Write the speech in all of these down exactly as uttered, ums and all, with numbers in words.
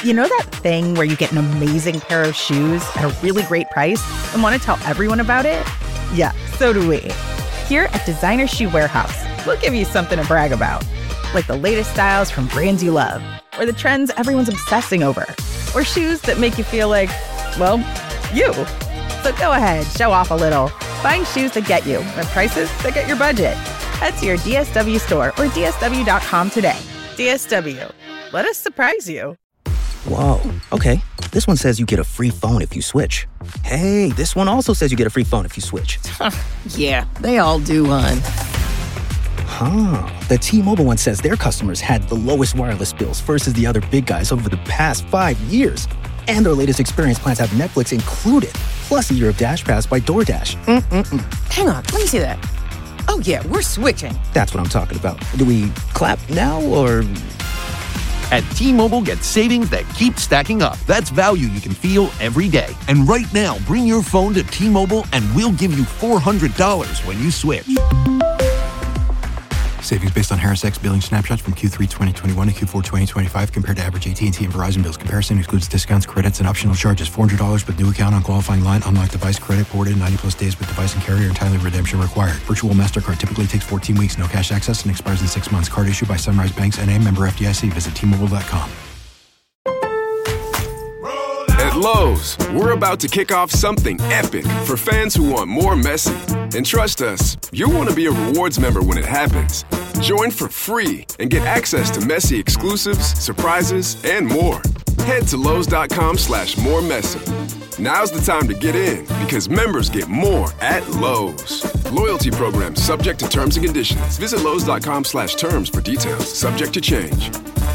You know that thing where you get an amazing pair of shoes at a really great price and want to tell everyone about it? Yeah, so do we. Here at Designer Shoe Warehouse, we'll give you something to brag about. Like the latest styles from brands you love, or the trends everyone's obsessing over, or shoes that make you feel like, well, you. So go ahead, show off a little. Find shoes that get you at prices that get your budget. Head to your D S W store or D S W dot com today. D S W. Let us surprise you. Whoa, okay. This one says you get a free phone if you switch. Hey, this one also says you get a free phone if you switch. Yeah, they all do, hon. Huh. The T-Mobile one says their customers had the lowest wireless bills versus the other big guys over the past five years. And their latest experience plans have Netflix included, plus a year of Dash Pass by DoorDash. Mm-mm-mm. Hang on, let me see that. Oh, yeah, we're switching. That's what I'm talking about. Do we clap now, or...? At T-Mobile, get savings that keep stacking up. That's value you can feel every day. And right now, bring your phone to T-Mobile and we'll give you four hundred dollars when you switch. Savings based on Harris X billing snapshots from Q three twenty twenty-one to Q four twenty twenty-five compared to average A T and T and Verizon bills. Comparison excludes discounts, credits, and optional charges. four hundred dollars with new account on qualifying line. Unlocked device credit ported. ninety plus days with device and carrier. Entirely redemption required. Virtual MasterCard typically takes fourteen weeks. No cash access and expires in six months. Card issued by Sunrise Banks N A. Member F D I C. Visit T Mobile dot com. At Lowe's, we're about to kick off something epic for fans who want more Messi. And trust us, you'll want to be a rewards member when it happens. Join for free and get access to Messi exclusives, surprises, and more. Head to Lowe's.com slash more Messi. Now's the time to get in because members get more at Lowe's. Loyalty program subject to terms and conditions. Visit Lowe's.com slash terms for details. Subject to change.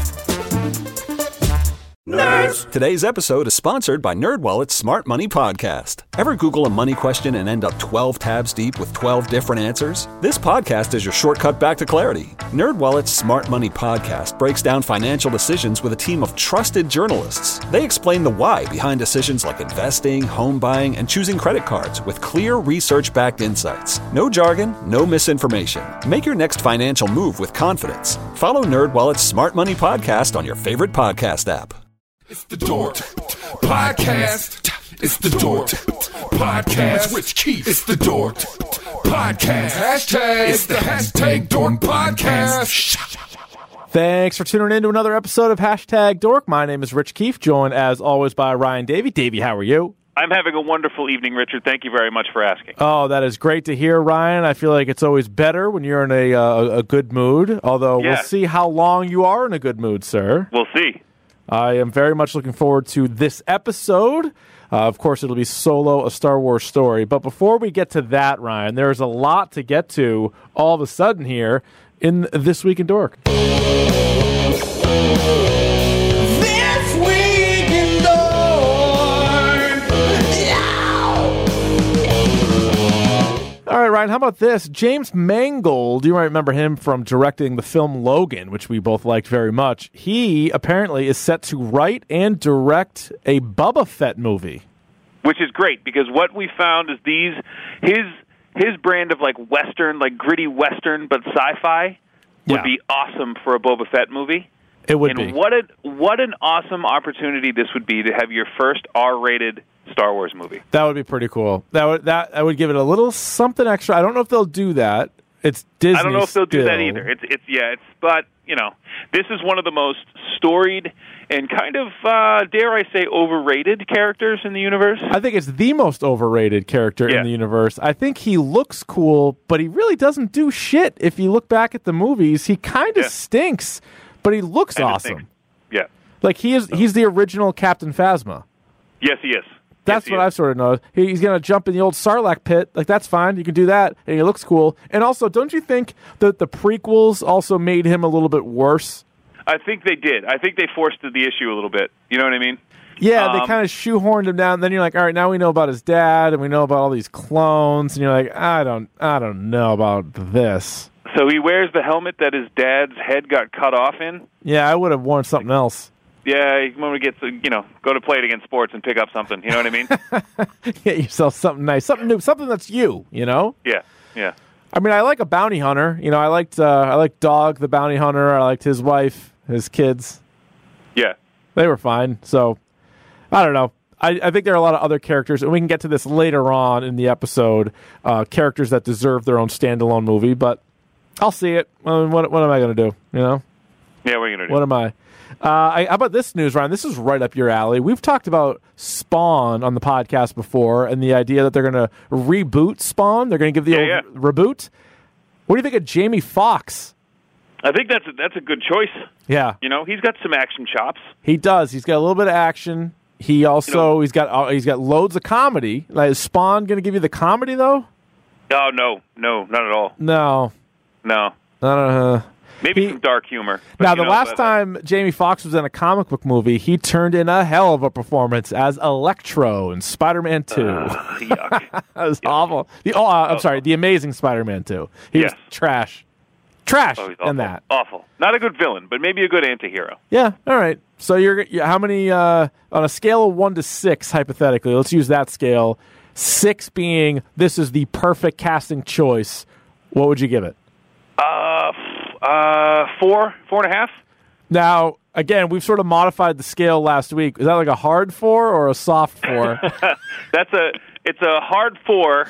Nerds! Today's episode is sponsored by NerdWallet's Smart Money Podcast. Ever Google a money question and end up twelve tabs deep with twelve different answers? This podcast is your shortcut back to clarity. NerdWallet's Smart Money Podcast breaks down financial decisions with a team of trusted journalists. They explain the why behind decisions like investing, home buying, and choosing credit cards with clear research-backed insights. No jargon, no misinformation. Make your next financial move with confidence. Follow NerdWallet's Smart Money Podcast on your favorite podcast app. It's the Dork Podcast. It's the Dork Podcast. Rich Keefe. It's the Dork Podcast. Hashtag. It's the hashtag Dork Podcast. Thanks for tuning in to another episode of Hashtag Dork. My name is Rich Keefe, joined as always by Ryan Davey. Davey, how are you? I'm having a wonderful evening, Richard. Thank you very much for asking. Oh, that is great to hear, Ryan. I feel like it's always better when you're in a uh, a good mood, although yeah. We'll see how long you are in a good mood, sir. We'll see. I am very much looking forward to this episode. Uh, of course, it'll be Solo, a Star Wars story. But before we get to that, Ryan, there's a lot to get to all of a sudden here in This Week in Dork. This Week in Dork! All right, Ryan, how about this? James Mangold, you might remember him from directing the film Logan, which we both liked very much. He apparently is set to write and direct a Boba Fett movie. Which is great, because what we found is these, his his brand of like Western, like gritty Western, but sci-fi would Yeah. be awesome for a Boba Fett movie. It would and be. what a, what an awesome opportunity this would be to have your first R-rated Star Wars movie. That would be pretty cool. That would that I would give it a little something extra. I don't know if they'll do that. It's Disney. I don't know if they'll still. do that either. It's it's yeah. It's but you know, this is one of the most storied and kind of uh, dare I say overrated characters in the universe. I think it's the most overrated character Yeah. in the universe. I think he looks cool, but he really doesn't do shit. If you look back at the movies, he kind of Yeah. stinks, but he looks Kinda awesome. stinks. Yeah. Like he is. He's the original Captain Phasma. Yes, he is. That's Yes, he what is. I've sort of noticed. He, he's going to jump in the old Sarlacc pit. Like, that's fine. You can do that. And he looks cool. And also, don't you think that the prequels also made him a little bit worse? I think they did. I think they forced the issue a little bit. You know what I mean? Yeah, Um, they kind of shoehorned him down. And then you're like, all right, now we know about his dad, and we know about all these clones. And you're like, I don't, I don't know about this. So he wears the helmet that his dad's head got cut off in. Yeah, I would have worn something else. Yeah, you want to get to, you know, go to play it against sports and pick up something. You know what I mean? Get yourself something nice, something new, something that's you. You know? Yeah, yeah. I mean, I like a bounty hunter. You know, I liked, uh, I liked Dog, the bounty hunter. I liked his wife, his kids. Yeah. They were fine. So, I don't know. I, I think there are a lot of other characters, and we can get to this later on in the episode, uh, characters that deserve their own standalone movie, but I'll see it. I mean, what, what am I going to do, you know? Yeah, what are you going to do? What am I? Uh, I? How about this news, Ryan? This is right up your alley. We've talked about Spawn on the podcast before, and the idea that they're going to reboot Spawn. They're going to give the yeah, old yeah. reboot. What do you think of Jamie Foxx? I think that's a, that's a good choice. Yeah. You know, he's got some action chops. He does. He's got a little bit of action. He also you know, he's got uh, he's got loads of comedy. Like, is Spawn going to give you the comedy though? Oh no, no, not at all. No, no. Uh, Maybe he, some dark humor. Now, the know, last but, time Jamie Foxx was in a comic book movie, he turned in a hell of a performance as Electro in Spider-Man two. Uh, yuck. That was yuck. awful. The, oh, uh, I'm sorry, The Amazing Spider-Man two. He yes. was trash. Trash oh, he's awful. in that. Awful. Not a good villain, but maybe a good anti-hero. Yeah, all right. So you're how many, uh, on a scale of one to six, hypothetically, let's use that scale, six being this is the perfect casting choice, what would you give it? Uh, uh, four, four and a half. Now, again, we've sort of modified the scale last week. Is that like a hard four or a soft four? That's a, it's a hard four,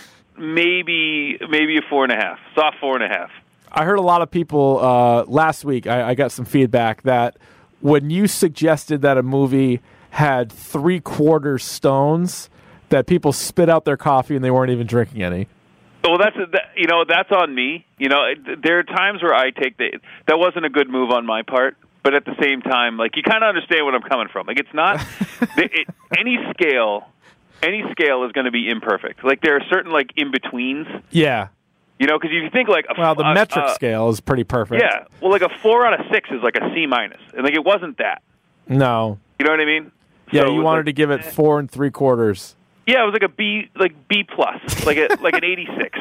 maybe, maybe a four and a half, soft four and a half. I heard a lot of people uh, last week, I, I got some feedback that when you suggested that a movie had three-quarters stones, that people spit out their coffee and they weren't even drinking any. Well, that's a, that, you know that's on me. You know, there are times where I take the that wasn't a good move on my part, but at the same time, like you kind of understand where I'm coming from. Like it's not it, it, any scale, any scale is going to be imperfect. Like there are certain like in betweens. Yeah. You know, because if you think like a, well, the uh, metric uh, scale is pretty perfect. Yeah. Well, like a four out of six is like a C minus, and like it wasn't that. No. You know what I mean? Yeah, so you wanted like, to give it four and three quarters. Yeah, it was like a B, like B plus, like a like an eighty-six.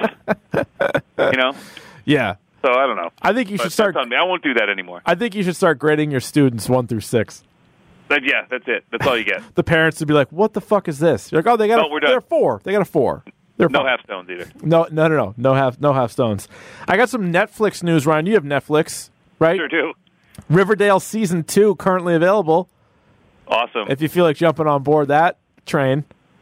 You know? Yeah. So I don't know. I think you but should start. That's on me. I won't do that anymore. I think you should start grading your students one through six. But yeah, that's it. That's all you get. The parents would be like, "What the fuck is this?" You're like, "Oh, they got no, a, we're done. they're four. They got a four. They're no fine. half stones either. No, no, no, no, no half, no half stones." I got some Netflix news, Ryan. You have Netflix, right? Sure do. Riverdale season two currently available. Awesome. If you feel like jumping on board that train.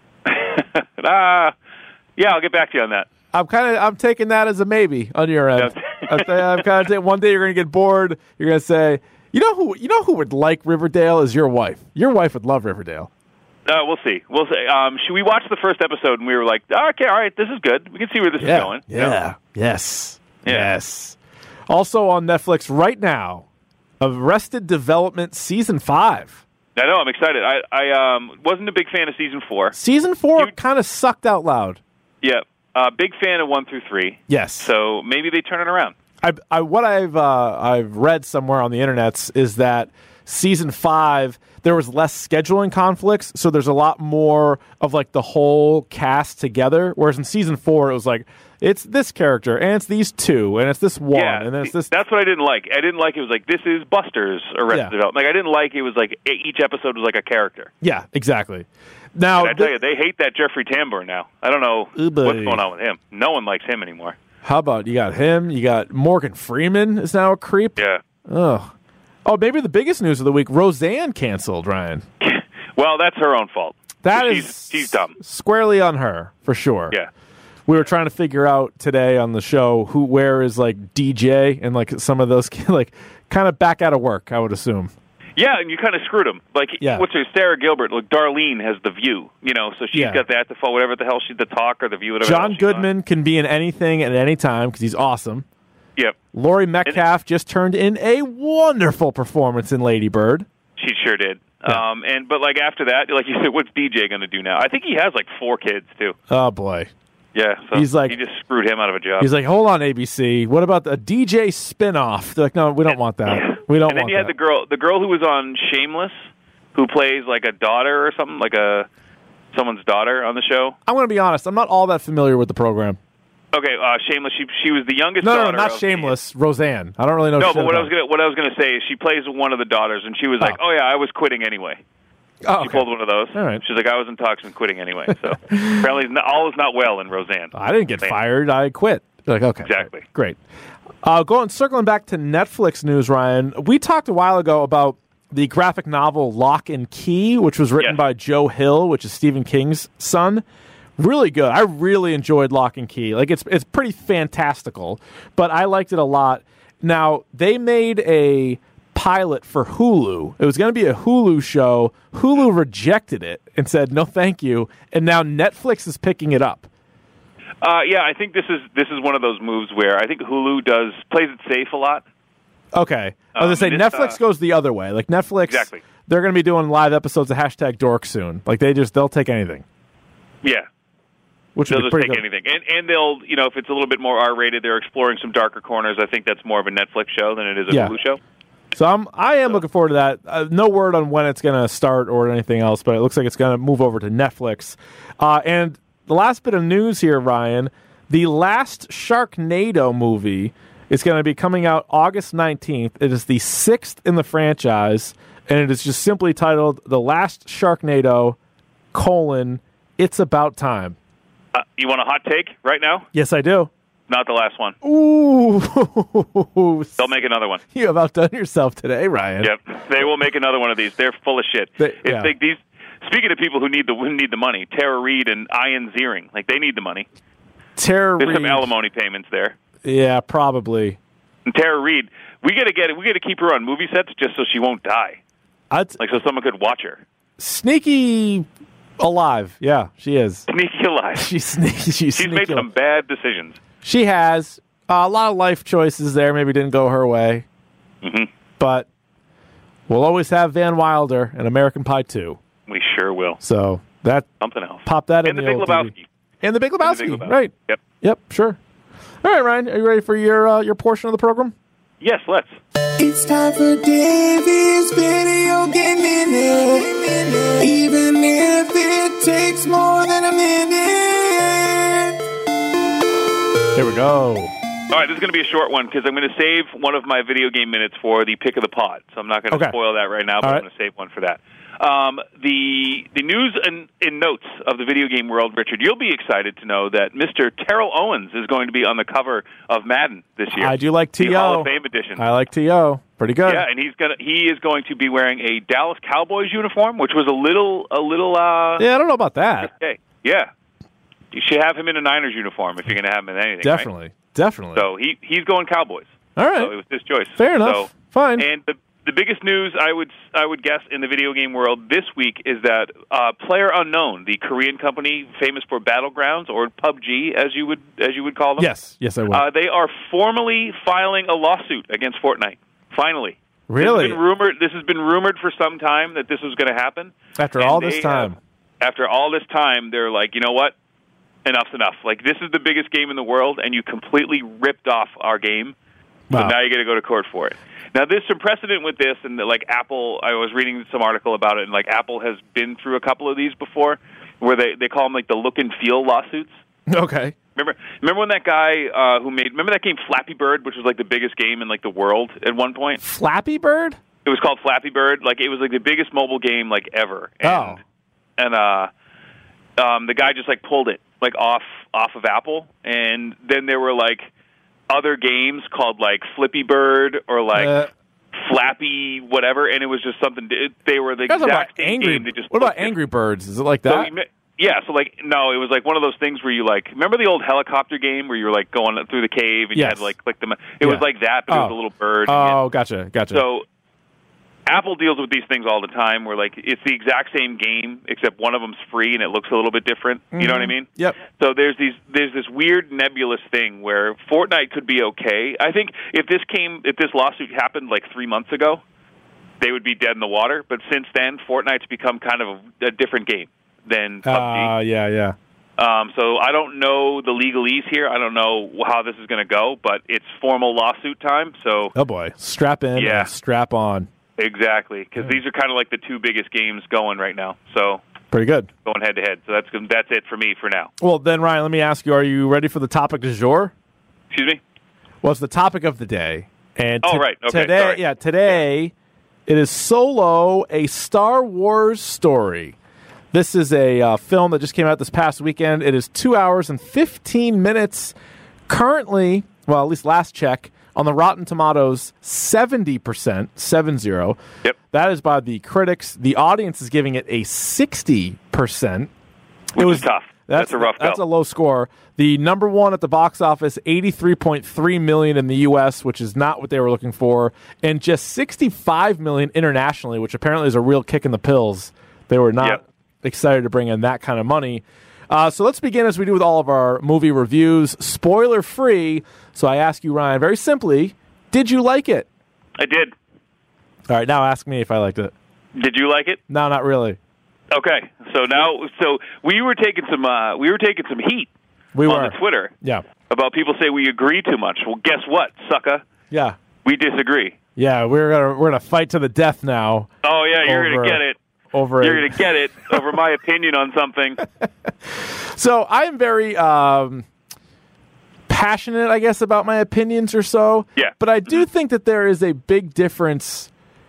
uh, yeah, I'll get back to you on that. I'm kind of I'm taking that as a maybe on your end. I'm kind of saying one day you're going to get bored. You're going to say, you know who you know who would like Riverdale is your wife. Your wife would love Riverdale. Uh, we'll see. We'll see. Um, should we watch the first episode and we were like, oh, okay, all right, this is good. We can see where this yeah, is going. Yeah. Yeah. Yes. Yeah. Yes. Also on Netflix right now, Arrested Development season five. I know. I'm excited. I I um wasn't a big fan of season four. Season four kind of sucked out loud. Yeah. Uh, big fan of one through three. Yes. So maybe they turn it around. I, I what I've uh, I've read somewhere on the internets is that season five there was less scheduling conflicts, so there's a lot more of like the whole cast together. Whereas in season four, it was like it's this character and it's these two and it's this one yeah, and then it's this. That's what I didn't like. I didn't like it was like this is Buster's Arrested Yeah. Development. Like I didn't like it was like each episode was like a character. Yeah, exactly. Now and I tell you, they hate that Jeffrey Tambor now. I don't know Ooh, what's boy. going on with him. No one likes him anymore. How about you got him? You got Morgan Freeman is now a creep. Yeah. Oh, oh, maybe the biggest news of the week: Roseanne canceled. Ryan. Well, that's her own fault. That she's, is she's dumb. Squarely on her for sure. Yeah. We were trying to figure out today on the show who, where is like D J and like some of those like kind of back out of work. I would assume. Yeah, and you kind of screwed him. Like, Yeah. what's her Sarah Gilbert? Like, Darlene has the View, you know, so she's Yeah. got that to follow whatever the hell she's the Talk or the View, whatever. the hell John she's Goodman can be in anything at any time because he's awesome. on. Yep, Laurie Metcalf just turned in a wonderful performance in Lady Bird. she sure did. Yeah. Um, and but like after that, like you said, what's D J going to do now? I think he has like four kids too. Oh boy. Yeah, so He's like- he just screwed him out of a job. He's like, hold on, A B C. What about the D J spinoff? They're like, no, we don't want that. We don't and then want you had that. the girl, the girl who was on Shameless, who plays like a daughter or something, like a someone's daughter on the show. I'm going to be honest. I'm not all that familiar with the program. Okay, uh, Shameless. She she was the youngest. No, no, daughter no, not of- Shameless. Roseanne. I don't really know. No, shit but what I about was gonna what I was gonna say is she plays one of the daughters, and she was like, "Oh yeah, I was quitting anyway." it. Oh, She okay. pulled one of those. All right. She's like, "I was in talks and quitting anyway." So apparently, not- all is not well in Roseanne. I didn't get Same. fired. I quit. They're like, okay, Exactly. great. Uh, going circling back to Netflix news, Ryan. We talked a while ago about the graphic novel Lock and Key, which was written Yes. by Joe Hill, which is Stephen King's son. Really good. I really enjoyed Lock and Key. Like, it's it's pretty fantastical, but I liked it a lot. Now, they made a pilot for Hulu. It was going to be a Hulu show. Hulu rejected it and said, no, thank you. And now Netflix is picking it up. Uh, yeah, I think this is this is one of those moves where I think Hulu does plays it safe a lot. Okay. I was Um, going to say, this, Netflix uh, goes the other way. Like, Netflix, Exactly. they're going to be doing live episodes of Hashtag Dork soon. Like, they just, they'll take anything. Yeah. Which They'll would be just pretty take good. anything, and and they'll you know if it's a little bit more R-rated, they're exploring some darker corners. I think that's more of a Netflix show than it is a Yeah. Hulu show. So I'm, I am looking forward to that. Uh, no word on when it's going to start or anything else, but it looks like it's going to move over to Netflix. Uh, and the last bit of news here, Ryan, the last Sharknado movie is going to be coming out August nineteenth. It is the sixth in the franchise, and it is just simply titled The Last Sharknado, colon, It's About Time. Uh, you want a hot take right now? Yes, I do. Not the last one. Ooh. They'll make another one. You have outdone yourself today, Ryan. Yep, they will make another one of these. They're full of shit. They- it's yeah. like these. Speaking of people who need the who need the money, Tara Reid and Ian Ziering, like they need the money. Tara There's some Reid. alimony payments there. Yeah, probably. And Tara Reid, we got to get it. We got to keep her on movie sets just so she won't die. I'd, Like so someone could watch her. Sneaky alive. Yeah, she is. Sneaky alive. She's sneaky. She's, She's sneaky made some alive. bad decisions. She has uh, a lot of life choices there. Maybe didn't go her way, hmm but we'll always have Van Wilder and American Pie two. We sure will. So that Something else. pop that And in the Big old Lebowski. T V. And the Big And the Lebowski. Big Lebowski. Right. Yep. Yep. Sure. All right, Ryan. Are you ready for your uh, your portion of the program? Yes, let's. It's time for Davey's Video Game Minute. Even if it takes more than a minute. Here we go. All right, this is going to be a short one because I'm going to save one of my video game minutes for the pick of the pod. So I'm not going to Okay. spoil that right now, but All I'm right. going to save one for that. Um, the the news and in notes of the video game world, Richard, you'll be excited to know that Mister Terrell Owens is going to be on the cover of Madden this year. I do like T O. The Hall of Fame edition. I like T O. Pretty good. Yeah, and he's gonna he is going to be wearing a Dallas Cowboys uniform, which was a little a little uh Yeah, I don't know about that. okay. Yeah. You should have him in a Niners uniform if you're going to have him in anything. right? Definitely. Definitely. So he he's going Cowboys. All right. So it was his choice. Fair enough. So, Fine. And the the biggest news I would I would guess in the video game world this week is that uh, Player Unknown, the Korean company famous for Battlegrounds or P U B G as you would as you would call them. Yes. Yes, I will. Uh, they are formally filing a lawsuit against Fortnite. Finally. Really? This has been rumored, this has been rumored for some time that this was going to happen. After And all this they time. have- after all this time, they're like, you know what? Enough's enough. Like, this is the biggest game in the world, and you completely ripped off our game. So Wow. now you got to go to court for it. Now, there's some precedent with this, and like Apple, I was reading some article about it, and like Apple has been through a couple of these before, where they they call them like the look and feel lawsuits. Okay. Remember, remember when that guy uh, who made remember that game Flappy Bird, which was like the biggest game in like the world at one point. Flappy Bird? It was called Flappy Bird. Like it was like the biggest mobile game like ever. And, Oh. And uh, um, the guy just like pulled it like off off of Apple, and then there were like other games called like Flippy Bird or like Uh, Flappy whatever, and it was just something. It, they were the You guys are exact about same angry. game. They just What about looked different. Angry Birds? Is it like So that? you ma- yeah, so like no, it was like one of those things where you like remember the old helicopter game where you were like going through the cave and you Yes. had to, like click them. It was Yeah. like that, but it was Oh. a little bird. and Oh, gotcha. Gotcha. so Apple deals with these things all the time where like it's the exact same game except one of them's free and it looks a little bit different. You know what I mean? Yep. So there's these there's this weird nebulous thing where Fortnite could be okay. I think if this came if this lawsuit happened like three months ago, they would be dead in the water. But since then, Fortnite's become kind of a, a different game than P U B G. Uh, yeah, yeah. Um, so I don't know the legalese here. I don't know how this is going to go, but it's formal lawsuit time. So Oh, boy. Strap in Yeah. and strap on. exactly, because these are kind of like the two biggest games going right now. So Pretty good. going head to head. So that's that's it for me for now. Well, then, Ryan, let me ask you, are you ready for the topic du jour? Excuse me. Well, it's the topic of the day. And Oh, to- right. Okay, today, sorry. yeah, today it is Solo, a Star Wars story. This is a uh, film that just came out this past weekend. It is two hours and fifteen minutes. Currently, well, at least last check, On the Rotten Tomatoes, seventy percent, seven zero. Yep. That is by the critics. The audience is giving it a sixty percent. Which it was is tough. That's, that's a rough That's go. a low score. The number one at the box office, eighty-three point three million dollars in the U S, which is not what they were looking for, and just sixty-five million dollars internationally, which apparently is a real kick in the pills. They were not Yep. excited to bring in that kind of money. Uh, so let's begin as we do with all of our movie reviews, spoiler free. So I ask you, Ryan, very simply, did you like it? I did. All right, now ask me if I liked it. Did you like it? No, not really. Okay, so now, so we were taking some, uh, we were taking some heat We on were. the Twitter Yeah. about people say we agree too much. Well, guess what, sucker? Yeah. We disagree. Yeah, we're gonna we're gonna fight to the death now. Oh yeah, you're Over- gonna get it. Over You're a- gonna get it over my opinion on something. So I am very um, passionate, I guess, about my opinions or so. Yeah. But I do think that there is a big difference.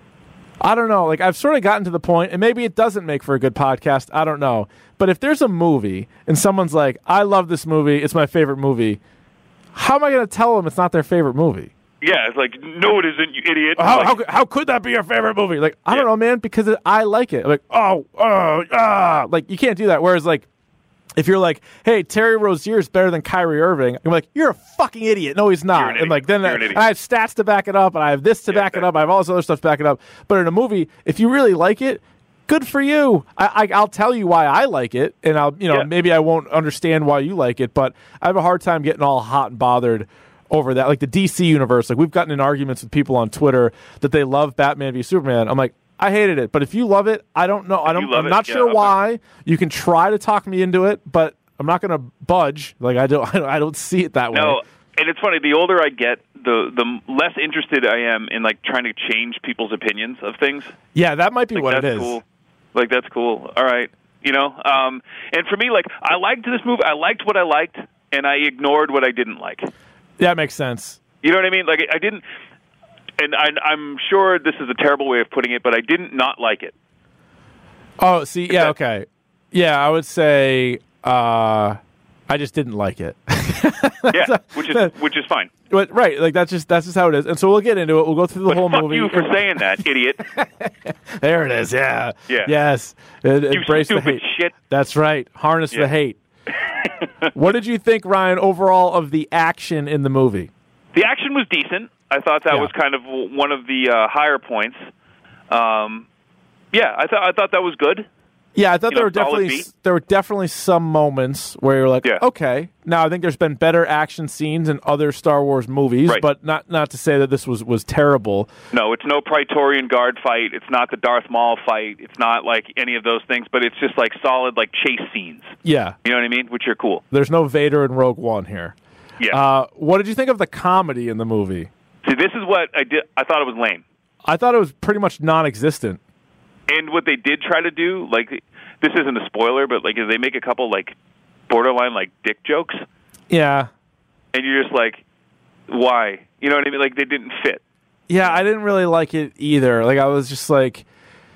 I don't know. Like, I've sort of gotten to the point, and maybe it doesn't make for a good podcast. I don't know. But if there's a movie and someone's like, I love this movie, it's my favorite movie, how am I going to tell them it's not their favorite movie? Yeah, it's like, no, it isn't, you idiot. How, Like, how, could- how could that be your favorite movie? Like, I don't Yeah. know, man, because it, I like it. Like, oh, oh, ah. Like, you can't do that. Whereas, like, if you're like, hey, Terry Rozier is better than Kyrie Irving, I'm like, you're a fucking idiot. No, he's You're not. an And like, then idiot. I, You're an idiot. and I have stats to back it up, and I have this to Yeah, back it that- up. I have all this other stuff to back it up. But in a movie, if you really like it, good for you. I, I, I'll tell you why I like it, and I'll, you know, Yeah. maybe I won't understand why you like it, but I have a hard time getting all hot and bothered over that. Like the D C universe, like we've gotten in arguments with people on Twitter that they love Batman v Superman. I'm like, I hated it, but if you love it, I don't know. I you don't. love I'm it, not yeah, sure I'm why. You can try to talk me into it, but I'm not going to budge. Like I don't. I don't see it that way. No, and it's funny. The older I get, the the less interested I am in like trying to change people's opinions of things. Yeah, that might be Like, what that's it is. cool. Like that's cool. All right, you know. Um, and for me, like I liked this movie. I liked what I liked, and I ignored what I didn't like. That makes sense. You know what I mean? Like I didn't, and I, I'm sure this is a terrible way of putting it, but I didn't not like it. Oh, see, yeah, that- okay, yeah. I would say uh, I just didn't like it. Yeah, which is which is fine. But, right, like that's just that's just how it is. And so we'll get into it. We'll go through the But whole fuck movie. you for saying that, idiot. There it is. Yeah. Yeah. Yes. Uh, You Embrace the stupid hate. shit. That's right. Harness Yeah. the hate. What did you think, Ryan, overall of the action in the movie? The action was decent. I thought that Yeah. was kind of one of the uh, higher points. Um, yeah, I thought I thought that was good. Yeah, I thought You there know, were solid definitely beat. there were definitely some moments where you're like, Yeah. okay. Now I think there's been better action scenes in other Star Wars movies, Right. but not not to say that this was was terrible. No, it's no Praetorian Guard fight. It's not the Darth Maul fight. It's not like any of those things. But it's just like solid like chase scenes. Yeah, You know what I mean? Which are cool. there's no Vader in Rogue One here. Yeah. Uh, what did you think of the comedy in the movie? See, this is what I did. I thought it was lame. I thought it was pretty much non-existent. And what they did try to do, like, this isn't a spoiler, but like, they make a couple like borderline like dick jokes, Yeah. and you're just like, why? You know what I mean? Like, they didn't fit. Yeah, I didn't really like it either. Like, I was just like,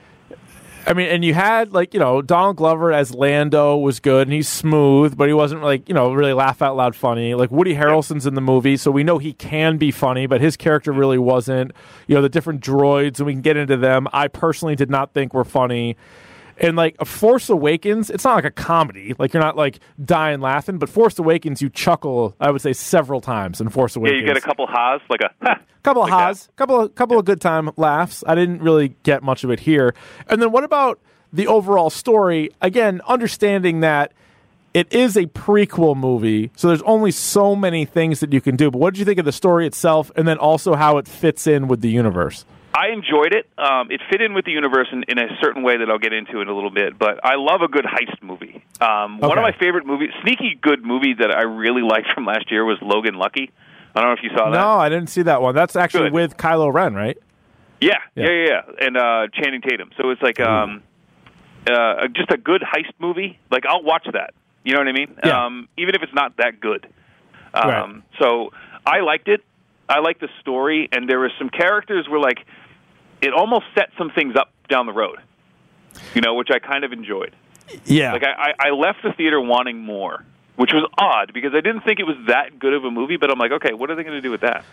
I mean, and you had, like, you know, Donald Glover as Lando was good, and he's smooth, but he wasn't, like, you know, really laugh out loud funny. Like, Woody Harrelson's in the movie, so we know he can be funny, but his character really wasn't. You know, the different droids, and we can get into them, I personally did not think were funny. And, like, a Force Awakens, it's not like a comedy. Like, you're not, like, dying laughing, but Force Awakens, you chuckle, I would say, several times in Force Yeah, Awakens. you get a couple ha's, like a ha. Couple of Like ha's, couple of couple of good time laughs. I didn't really get much of it here. And then what about the overall story? Again, understanding that it is a prequel movie, so there's only so many things that you can do. But what did you think of the story itself, and then also how it fits in with the universe? I enjoyed it. Um, it fit in with the universe in, in a certain way that I'll get into in a little bit. But I love a good heist movie. Um, One Okay. of my favorite movies, sneaky good movie that I really liked from last year was Logan Lucky. I don't know if you saw that. No, I didn't see that one. That's actually Good. with Kylo Ren, right? Yeah, Yeah. yeah, yeah, yeah. And uh, Channing Tatum. So it's like um, uh, just a good heist movie. Like, I'll watch that. You know what I mean? Yeah. Um, even if it's not that good. Um, Right. So I liked it. I liked the story, and there were some characters where, like, it almost set some things up down the road, you know, which I kind of enjoyed. Yeah. Like, I, I left the theater wanting more, which was odd because I didn't think it was that good of a movie, but I'm like, okay, what are they going to do with that?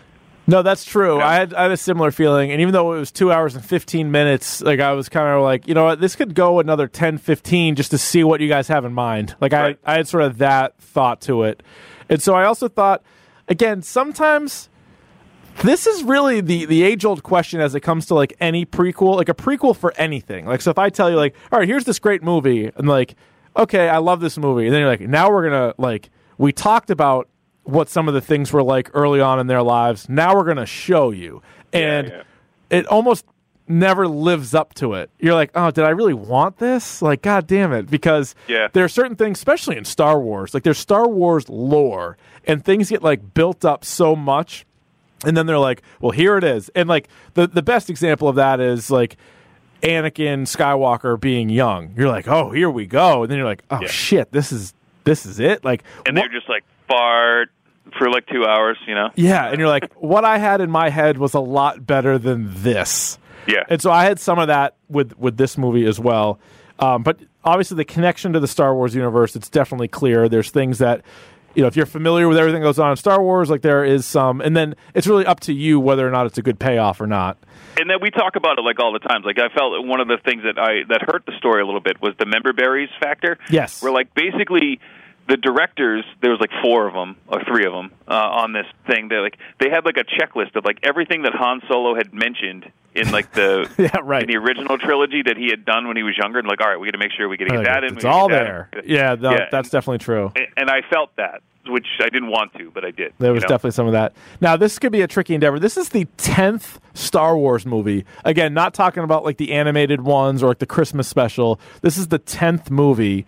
No, that's true. Yeah. I had I had a similar feeling, and even though it was two hours and fifteen minutes, like I was kind of like, you know what, this could go another ten, fifteen just to see what you guys have in mind. Like right. I, I had sort of that thought to it. And so I also thought, again, sometimes this is really the, the age-old question as it comes to like any prequel, like a prequel for anything. Like, so if I tell you like, all right, here's this great movie, and like, okay, I love this movie, and then you're like, now we're going to like, we talked about what some of the things were like early on in their lives. Now we're going to show you. And yeah, yeah. it almost never lives up to it. You're like, oh, did I really want this? Like, God damn it. Because yeah. there are certain things, especially in Star Wars, like there's Star Wars lore, and things get like built up so much. And then they're like, well, here it is. And like the, the best example of that is like Anakin Skywalker being young. You're like, oh, here we go. And then you're like, oh, yeah. shit, this is this is it. Like, and they're just like, fart for like two hours, you know? Yeah, and you're like, what I had in my head was a lot better than this. Yeah. And so I had some of that with, with this movie as well. Um, but obviously the connection to the Star Wars universe, it's definitely clear. There's things that, you know, if you're familiar with everything that goes on in Star Wars, like there is some, and then it's really up to you whether or not it's a good payoff or not. And then we talk about it like all the times. Like I felt one of the things that I that hurt the story a little bit was the member berries factor. Yes. Where like basically the directors, there was like four of them or three of them uh, on this thing. They like they had like a checklist of like everything that Han Solo had mentioned in like the yeah, right. in the original trilogy that he had done when he was younger. And like, all right, we got to make sure we get to get that in. It's all there. Yeah, no, yeah, that's definitely true. And, and I felt that, which I didn't want to, but I did. There was you know? definitely some of that. Now, this could be a tricky endeavor. This is the tenth Star Wars movie. Again, not talking about like the animated ones or like the Christmas special. This is the tenth movie.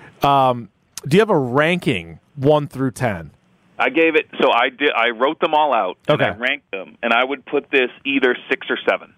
Um, do you have a ranking one through ten? I gave it, so I did. I wrote them all out, and okay. I ranked them, and I would put this either six or seven.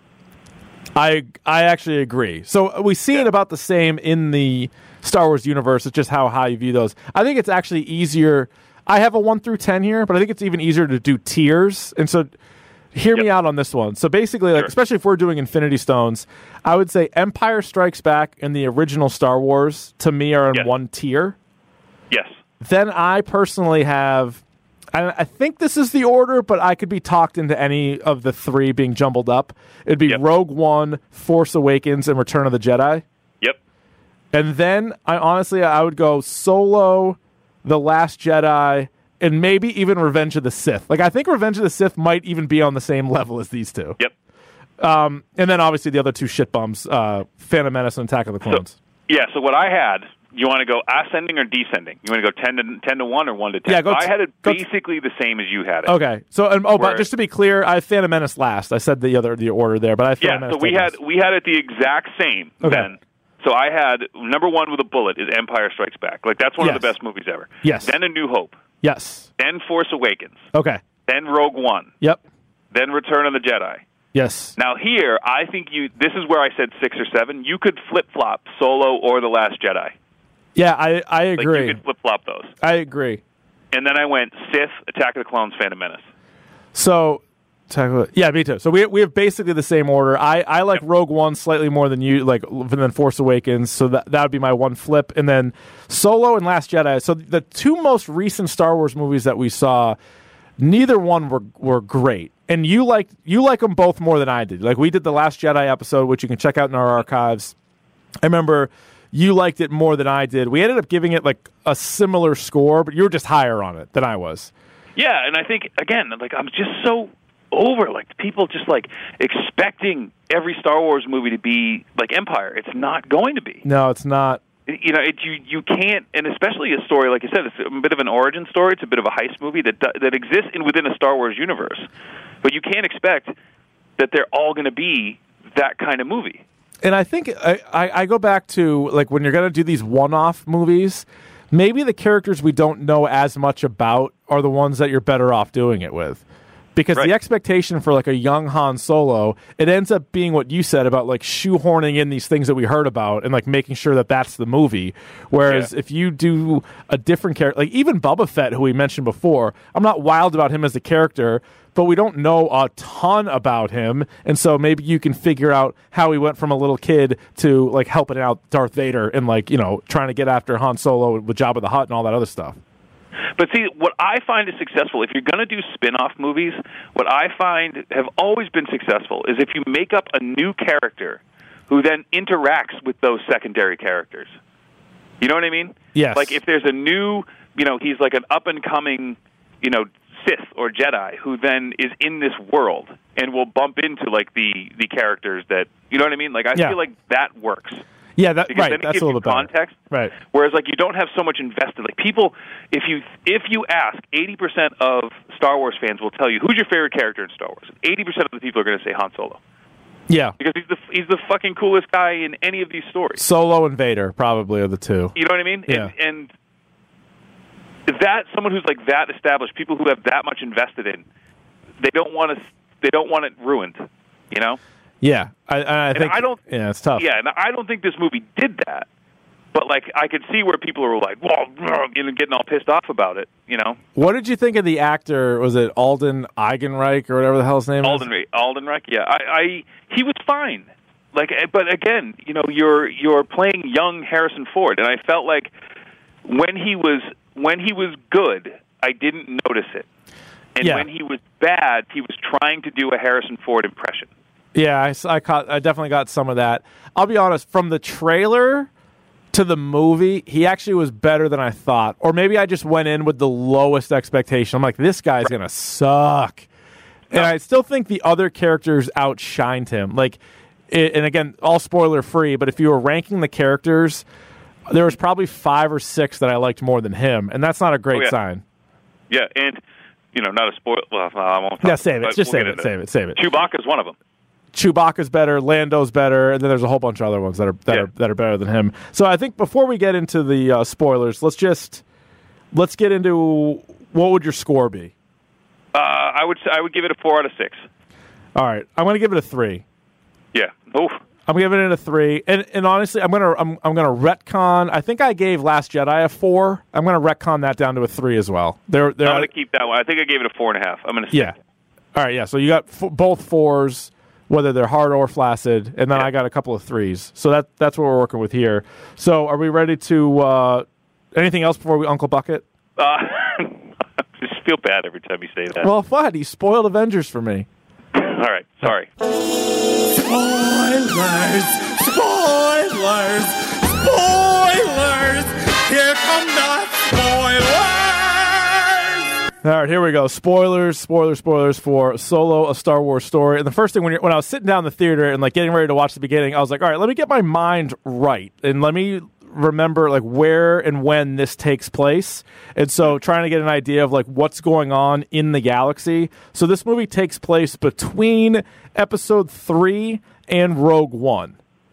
I I actually agree. So we see yeah. it about the same in the Star Wars universe. It's just how high you view those. I think it's actually easier. I have a one through ten here, but I think it's even easier to do tiers. And so hear yep. me out on this one. So basically, like, sure. especially if we're doing Infinity Stones, I would say Empire Strikes Back and the original Star Wars, to me, are in yes. one tier. Yes. Then I personally have, I, I think this is the order, but I could be talked into any of the three being jumbled up. It'd be yep. Rogue One, Force Awakens, and Return of the Jedi. Yep. And then, I honestly, I would go Solo, The Last Jedi, and maybe even Revenge of the Sith. Like, I think Revenge of the Sith might even be on the same level as these two. Yep. Um, and then, obviously, the other two shit bums, uh, Phantom Menace and Attack of the Clones. So, yeah, so what I had, you want to go ascending or descending? You want to go ten to ten to one or one to ten? Yeah, go so t- I had it go basically t- the same as you had it. Okay. So, um, oh, Where, but just to be clear, I have Phantom Menace last. I said the other the order there, but I have Phantom yeah, Menace so we had, we had it the exact same okay. then. So I had, number one with a bullet is Empire Strikes Back. Like, that's one yes. of the best movies ever. Yes. Then A New Hope. Yes. Then Force Awakens. Okay. Then Rogue One. Yep. Then Return of the Jedi. Yes. Now here, I think you, this is where I said six or seven. You could flip-flop Solo or The Last Jedi. Yeah, I, I agree. Like, you could flip-flop those. I agree. And then I went Sith, Attack of the Clones, Phantom Menace. So, yeah, me too. So we we have basically the same order. I, I like yep. Rogue One slightly more than you, like than Force Awakens. So that that would be my one flip. And then Solo and Last Jedi. So the two most recent Star Wars movies that we saw, neither one were were great. And you like you like them both more than I did. Like, we did the Last Jedi episode, which you can check out in our archives. I remember you liked it more than I did. We ended up giving it like a similar score, but you were just higher on it than I was. Yeah, and I think, again, like, I'm just so over, like, people just, like, expecting every Star Wars movie to be like Empire. It's not going to be. No, it's not. You know, it, you you can't, and especially a story, like I said, it's a bit of an origin story. It's a bit of a heist movie that that exists in within a Star Wars universe. But you can't expect that they're all going to be that kind of movie. And I think I, I, I go back to, like, when you're going to do these one-off movies, maybe the characters we don't know as much about are the ones that you're better off doing it with. Because right. the expectation for, like, a young Han Solo, it ends up being what you said about, like, shoehorning in these things that we heard about and, like, making sure that that's the movie. Whereas yeah. if you do a different character, like even Boba Fett, who we mentioned before, I'm not wild about him as a character, but we don't know a ton about him. And so maybe you can figure out how he went from a little kid to, like, helping out Darth Vader and, like, you know, trying to get after Han Solo with Jabba the Hutt and all that other stuff. But see, what I find is successful, if you're going to do spin-off movies, what I find have always been successful is if you make up a new character who then interacts with those secondary characters. You know what I mean? Yes. Like if there's a new, you know, he's like an up-and-coming, you know, Sith or Jedi who then is in this world and will bump into like the, the characters that, you know what I mean? Like I yeah. feel like that works. Yeah, that, because right. Then it That's gives a little you bit better. context. Right. Whereas, like, you don't have so much invested. Like, people, if you if you ask, eighty percent of Star Wars fans will tell you who's your favorite character in Star Wars. Eighty percent of the people are going to say Han Solo. Yeah, because he's the he's the fucking coolest guy in any of these stories. Solo and Vader probably are the two. You know what I mean? Yeah. And, and that someone who's like that established, people who have that much invested in, they don't want to they don't want it ruined. You know? Yeah, I, I and think I don't. Yeah, it's tough. Yeah, and I don't think this movie did that. But like, I could see where people were like, "Well," you know, getting all pissed off about it. You know. What did you think of the actor? Was it Alden Ehrenreich or whatever the hell his name Alden, is? Aldenreich. Yeah, I, I he was fine. Like, but again, you know, you're you're playing young Harrison Ford, and I felt like when he was when he was good, I didn't notice it, and Yeah. when he was bad, he was trying to do a Harrison Ford impression. Yeah, I, I caught. I definitely got some of that. I'll be honest. From the trailer to the movie, he actually was better than I thought. Or maybe I just went in with the lowest expectation. I'm like, this guy's gonna suck, and I still think the other characters outshined him. Like, it, and again, all spoiler free. But if you were ranking the characters, there was probably five or six that I liked more than him, and that's not a great Oh, yeah. sign. Yeah, and you know, not a spoil. Well, I won't. Yeah, save it. but Just we'll save get it. into Save it. Save it. Chewbacca's one of them. Chewbacca's better, Lando's better, and then there's a whole bunch of other ones that are that Yeah. are that are better than him. So I think before we get into the uh, spoilers, let's just let's get into what would your score be? Uh, I would I would give it a four out of six. All right, I'm going to give it a three. Yeah. Oof. I'm giving it a three, and and honestly, I'm gonna I'm I'm gonna retcon. I think I gave Last Jedi a four. I'm gonna retcon that down to a three as well. They're they're I'm going to keep that one. I think I gave it a four and a half. I'm going to yeah. All right, yeah. So you got f- both fours, whether they're hard or flaccid, and then I got a couple of threes. So that that's what we're working with here. So are we ready to? Uh, anything else before we Uncle Bucket? Uh, I just feel bad every time you say that. Well, what? He spoiled Avengers for me. All right, sorry. Spoilers! Spoilers! Spoilers! Here come the spoilers! All right, here we go. Spoilers, spoilers, spoilers for Solo: A Star Wars Story. And the first thing when you're, when I was sitting down in the theater and like getting ready to watch the beginning, I was like, all right, let me get my mind right and let me remember like where and when this takes place. And so trying to get an idea of like what's going on in the galaxy. So this movie takes place between episode three and Rogue One.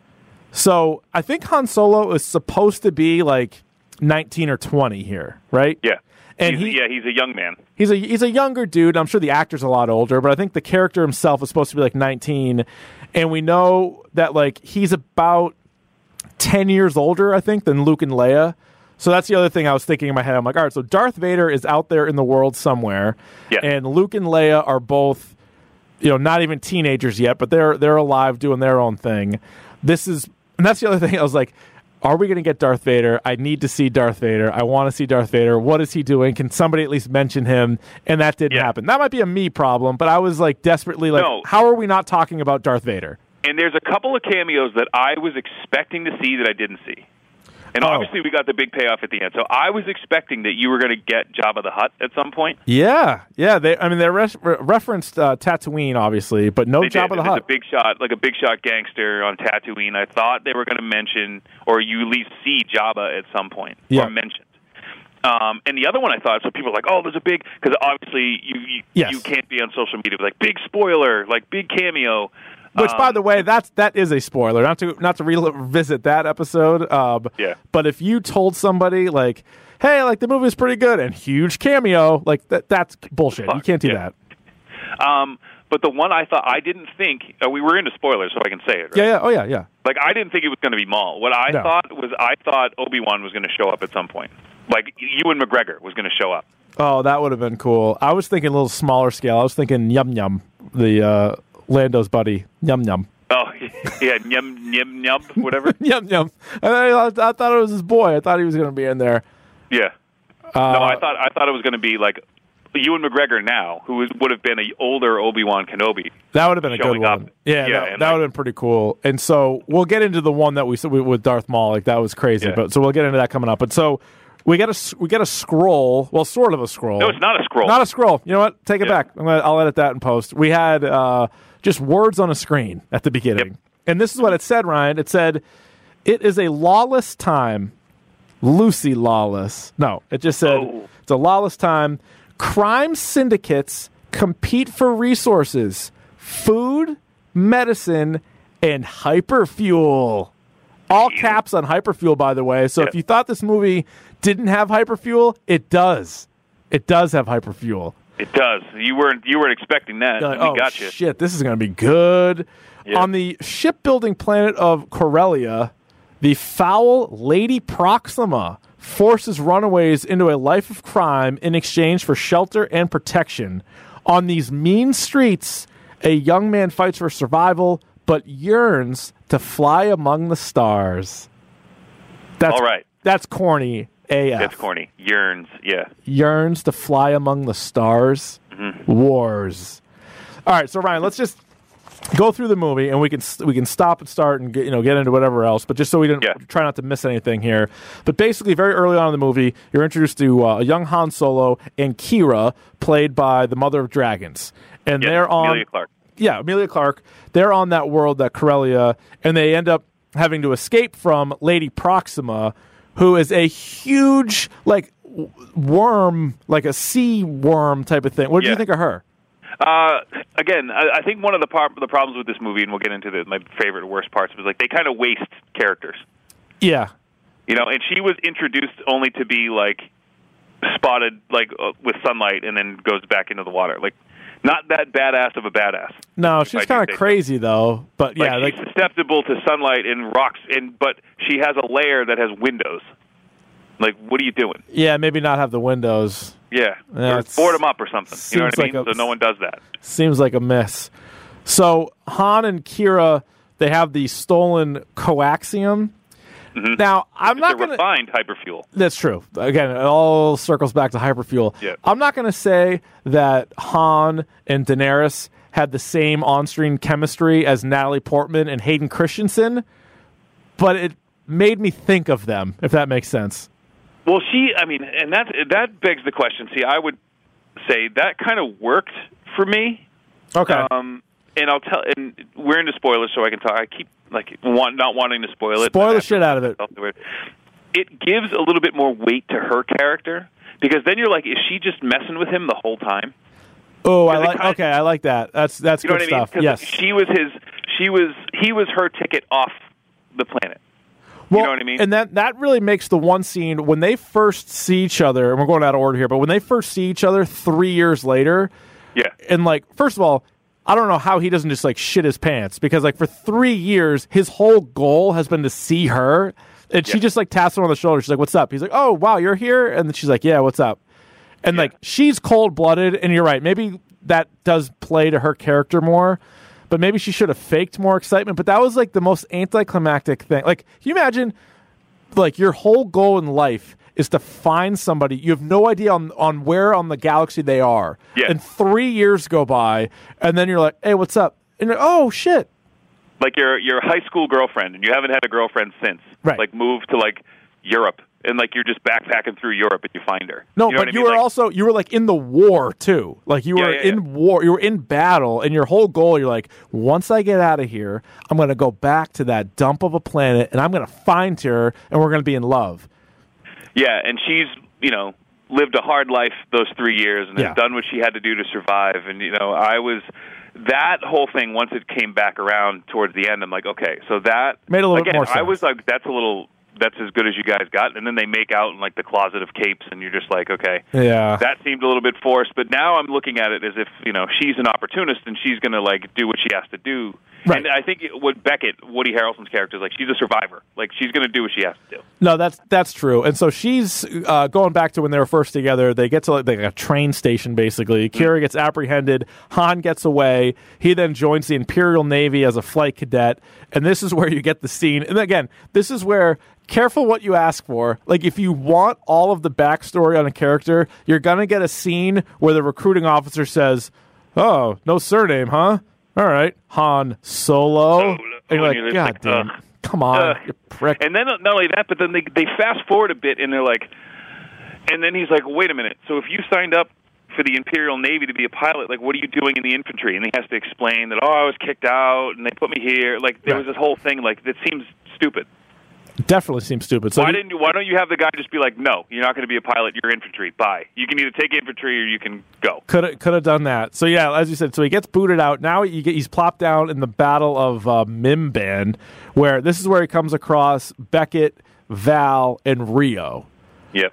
So I think Han Solo is supposed to be like nineteen or twenty here, right? Yeah. And he's, he, yeah, he's a young man. He's a he's a younger dude. I'm sure the actor's a lot older, but I think the character himself is supposed to be like nineteen, and we know that like he's about ten years older, I think, than Luke and Leia. So that's the other thing I was thinking in my head. I'm like, all right, so Darth Vader is out there in the world somewhere, Yeah. and Luke and Leia are both, you know, not even teenagers yet, but they're they're alive doing their own thing. This is, and that's the other thing. I was like, are we going to get Darth Vader? I need to see Darth Vader. I want to see Darth Vader. What is he doing? Can somebody at least mention him? And that didn't Yeah. happen. That might be a me problem, but I was like desperately like, No. how are we not talking about Darth Vader? And there's a couple of cameos that I was expecting to see that I didn't see. And Oh. obviously we got the big payoff at the end. So I was expecting that you were going to get Jabba the Hutt at some point. Yeah, yeah. They, I mean, they re- re- referenced uh, Tatooine, obviously, but no They Jabba did. the There's Hutt. a big shot, like a big shot gangster on Tatooine. I thought they were going to mention, or you at least see Jabba at some point, Yeah. or mentioned. Um, and the other one I thought, so people were like, oh, there's a big, because obviously you you, Yes. you can't be on social media, like big spoiler, like big cameo. Which, by Um, the way, that's that is a spoiler. Not to not to revisit that episode. Um, Yeah. But if you told somebody like, "Hey, like the movie is pretty good," and huge cameo, like that that's bullshit. You can't do Yeah. that. Um, but the one I thought I didn't think uh, we were into spoilers, so I can say it. Right? Yeah, yeah, oh yeah, yeah. Like I didn't think it was going to be Maul. What I No. thought was I thought Obi-Wan was going to show up at some point. Like Ewan McGregor was going to show up. Oh, that would have been cool. I was thinking a little smaller scale. I was thinking Yum Yum, the uh, Lando's buddy, Yum Yum. Oh yeah, nyum nyum nyum, whatever. Yum Yum. I, I, I thought it was his boy. I thought he was going to be in there. Yeah. Uh, no, I thought I thought it was going to be like Ewan McGregor now, who was, would have been an older Obi-Wan Kenobi. That would have been a good showing one. up. Yeah, Yeah, that, and that like- would have been pretty cool. And so we'll get into the one that we said with Darth Maul. Like that was crazy. Yeah. But so we'll get into that coming up. But so we got a we got a scroll. Well, sort of a scroll. No, it's not a scroll. Not a scroll. You know what? Take it Yeah. back. I'm gonna, I'll edit that in post. We had uh, just words on a screen at the beginning, Yep. and this is what it said. Ryan, it said, "It is a lawless time." Lucy Lawless. No, it just said Oh. it's a lawless time. Crime syndicates compete for resources, food, medicine, and hyperfuel. All caps on hyperfuel, by the way. So Yeah. if you thought this movie didn't have hyperfuel, it does. It does have hyperfuel. It does. You weren't you weren't expecting that. You're like, we oh, got you. shit, this is going to be good. Yeah. On the shipbuilding planet of Corellia, the foul Lady Proxima forces runaways into a life of crime in exchange for shelter and protection. On these mean streets, a young man fights for survival, but yearns to fly among the stars. That's, All right. That's corny A F. That's corny. Yearns. Yeah. Yearns to fly among the stars. Mm-hmm. Wars. All right, so Ryan, let's just go through the movie, and we can we can stop and start and get, you know get into whatever else. But just so we didn't Yeah. try not to miss anything here. But basically, very early on in the movie, you're introduced to uh, a young Han Solo and Kira, played by the Mother of Dragons, and Yeah, they're on Emilia Clarke. yeah Emilia Clarke. They're on that world, that Corellia, and they end up having to escape from Lady Proxima, who is a huge like w- worm, like a sea worm type of thing. What did you Yeah. think of her? Uh, again, I, I think one of the, par- the problems with this movie, and we'll get into the, my favorite and worst parts, was like they kind of waste characters. Yeah. You know, and she was introduced only to be like spotted like uh, with sunlight and then goes back into the water. Like not that badass of a badass. No, if I she's do kind say of so. crazy though. But Like yeah, like she's susceptible to sunlight and rocks, and but she has a layer that has windows. Like, what are you doing? yeah, maybe not have the windows. Yeah, Yeah, or it's- board them up or something. You know what I seems mean? like a- so no one does that. Seems like a miss. So Han and Kira, they have the stolen coaxium. Mhm. Now, I'm It's not a going to. refined hyperfuel. That's true. Again, it all circles back to hyperfuel. Yeah. I'm not going to say that Han and Daenerys had the same on-screen chemistry as Natalie Portman and Hayden Christensen, but it made me think of them, if that makes sense. Well, she, I mean, and that that begs the question. See, I would say that kind of worked for me. Okay. Um, and I'll tell. And we're into spoilers, so I can talk. I keep like want, not wanting to spoil it. Spoil but the I shit out of it. have to- It gives a little bit more weight to her character because then you're like, is she just messing with him the whole time? Oh, I Because it like. kinda- Okay, I like that. That's that's You know good what I mean? stuff. 'Cause Yes. she was his. She was. He was her ticket off the planet. Well, you know what I mean? And that, that really makes the one scene when they first see each other, and we're going out of order here, but when they first see each other three years later, Yeah. and like, first of all, I don't know how he doesn't just like shit his pants because like for three years, his whole goal has been to see her, and she Yeah. just like taps him on the shoulder. She's like, "What's up?" He's like, "Oh, wow, you're here," and then she's like, "Yeah, what's up?" And Yeah. like, she's cold blooded, and you're right, maybe that does play to her character more. But maybe she should have faked more excitement. But that was like the most anticlimactic thing. Like, can you imagine? Like your whole goal in life is to find somebody. You have no idea on, on where on the galaxy they are. Yeah. And three years go by, and then you're like, "Hey, what's up?" And you're, oh shit. Like your your high school girlfriend, and you haven't had a girlfriend since. Right. Like moved to like Europe, and like you're just backpacking through Europe, and you find her. No, you know but what I you mean? were Like, also you were like in the war too. Like you Yeah, were yeah, in war. You were in battle, and your whole goal. You're like, once I get out of here, I'm going to go back to that dump of a planet, and I'm going to find her, and we're going to be in love. Yeah, and she's you know lived a hard life those three years, and Yeah. has done what she had to do to survive. And you know, I was that whole thing. Once it came back around towards the end, I'm like, okay, so that Made a little bit again, more I sense. was like, that's a little. That's as good as you guys got, and then they make out in like the closet of capes, and you're just like, okay, Yeah. that seemed a little bit forced. But now I'm looking at it as if you know she's an opportunist, and she's going to like do what she has to do. Right. And I think it, what Beckett, Woody Harrelson's character, is like she's a survivor. Like she's going to do what she has to do. No, that's that's true. And so she's uh, going back to when they were first together. They get to like, like a train station, basically. Kira gets apprehended. Han gets away. He then joins the Imperial Navy as a flight cadet. And this is where you get the scene. And again, this is where careful what you ask for. Like, if you want all of the backstory on a character, you're going to get a scene where the recruiting officer says, oh, no surname, huh? All right, Han Solo. Solo. And you're like, And you're God like, damn, ugh. come on, Ugh. you prick. And then not only that, but then they they fast forward a bit, and they're like, and then he's like, wait a minute. So if you signed up for the Imperial Navy to be a pilot, like, what are you doing in the infantry? And he has to explain that, oh, I was kicked out, and they put me here. Like, there Right. was this whole thing. Like, that seems stupid. Definitely seems stupid. So why he- didn't you, why don't you have the guy just be like, no, you're not going to be a pilot. You're infantry. Bye. You can either take infantry or you can go. Could have could have done that. So yeah, as you said, so he gets booted out. Now he get, he's plopped down in the Battle of uh, Mimban, where this is where he comes across Beckett, Val, and Rio. Yeah.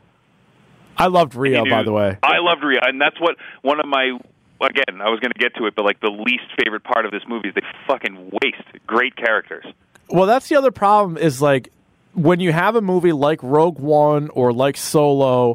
I loved Rio, You by do. the way. I loved Rio, and that's what one of my. Again, I was going to get to it, but like the least favorite part of this movie is they fucking waste great characters. Well, that's the other problem is like when you have a movie like Rogue One or like Solo,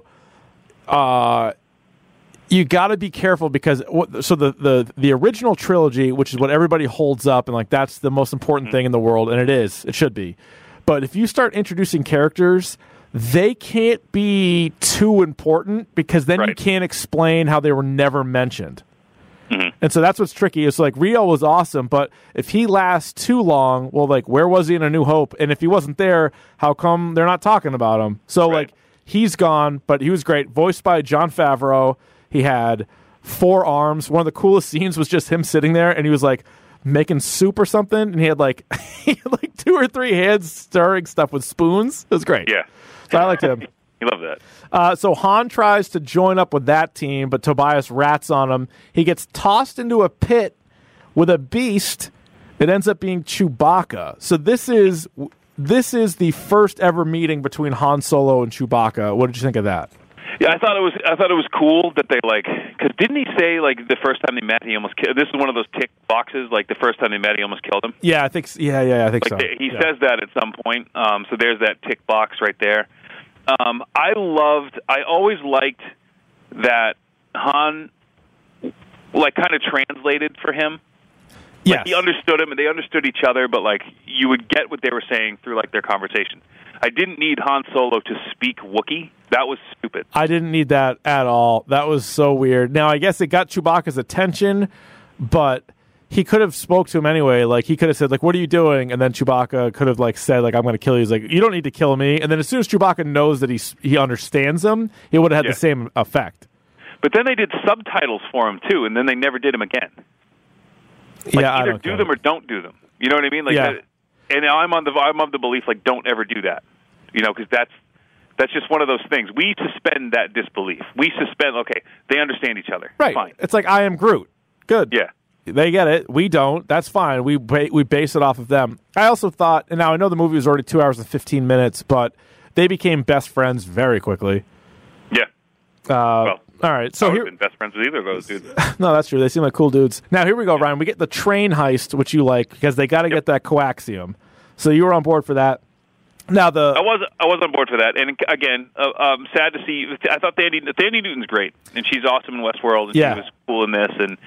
uh, you got to be careful because what, so the, the the original trilogy, which is what everybody holds up and like that's the most important thing in the world, and it is, it should be. But if you start introducing characters, they can't be too important because then you can't explain how they were never mentioned. And so that's what's tricky. It's like Rio was awesome, but if he lasts too long, well, like where was he in A New Hope? And if he wasn't there, how come they're not talking about him? So like he's gone, but he was great. Voiced by Jon Favreau. He had four arms. One of the coolest scenes was just him sitting there, and he was like making soup or something, and he had like he had like two or three hands stirring stuff with spoons. It was great. Yeah. So I liked him. You love that. Uh, so Han tries to join up with that team, but Tobias rats on him. He gets tossed into a pit with a beast. It ends up being Chewbacca. So this is this is the first ever meeting between Han Solo and Chewbacca. What did you think of that? Yeah, I thought it was. I thought it was cool that they like. Because didn't he say like the first time they met, he almost killed? This is one of those tick boxes. Like the first time they met, he almost killed him. Yeah, I think. s- Yeah, yeah, I think Like so. they- he Yeah. says that at some point. Um, so there's that tick box right there. Um, I loved. I always liked that Han, like, kind of translated for him. Like, he understood him, and they understood each other. But like, you would get what they were saying through like their conversation. I didn't need Han Solo to speak Wookiee. That was stupid. I didn't need that at all. That was so weird. Now, I guess it got Chewbacca's attention, but he could have spoke to him anyway. Like, he could have said, like, what are you doing? And then Chewbacca could have, like, said, like, I'm going to kill you. He's like, you don't need to kill me. And then as soon as Chewbacca knows that he's, he understands him, he would have had Yeah. the same effect. But then they did subtitles for him too, and then they never did them again. Like, yeah, I either don't do get them it. or don't do them. You know what I mean? Like, Yeah. that- and I'm on the I'm of the belief like don't ever do that. You know, because that's that's just one of those things. We suspend that disbelief. We suspend. Okay, they understand each other. Right. Fine. It's like, I am Groot. Good. Yeah. They get it. We don't. That's fine. We ba- we base it off of them. I also thought, and now I know the movie was already two hours and fifteen minutes, but they became best friends very quickly. Yeah. Uh, Well, all right. So I would here, have been best friends with either of those dudes. no, that's true. They seem like cool dudes. Now here we go, Ryan. We get the train heist, which you like because they got to get that coaxium. So you were on board for that. Now the I was I was on board for that, and again, uh, um, sad to see. I thought Thandie Thandie Newton's great, and she's awesome in Westworld, and Yeah. she was cool in this, and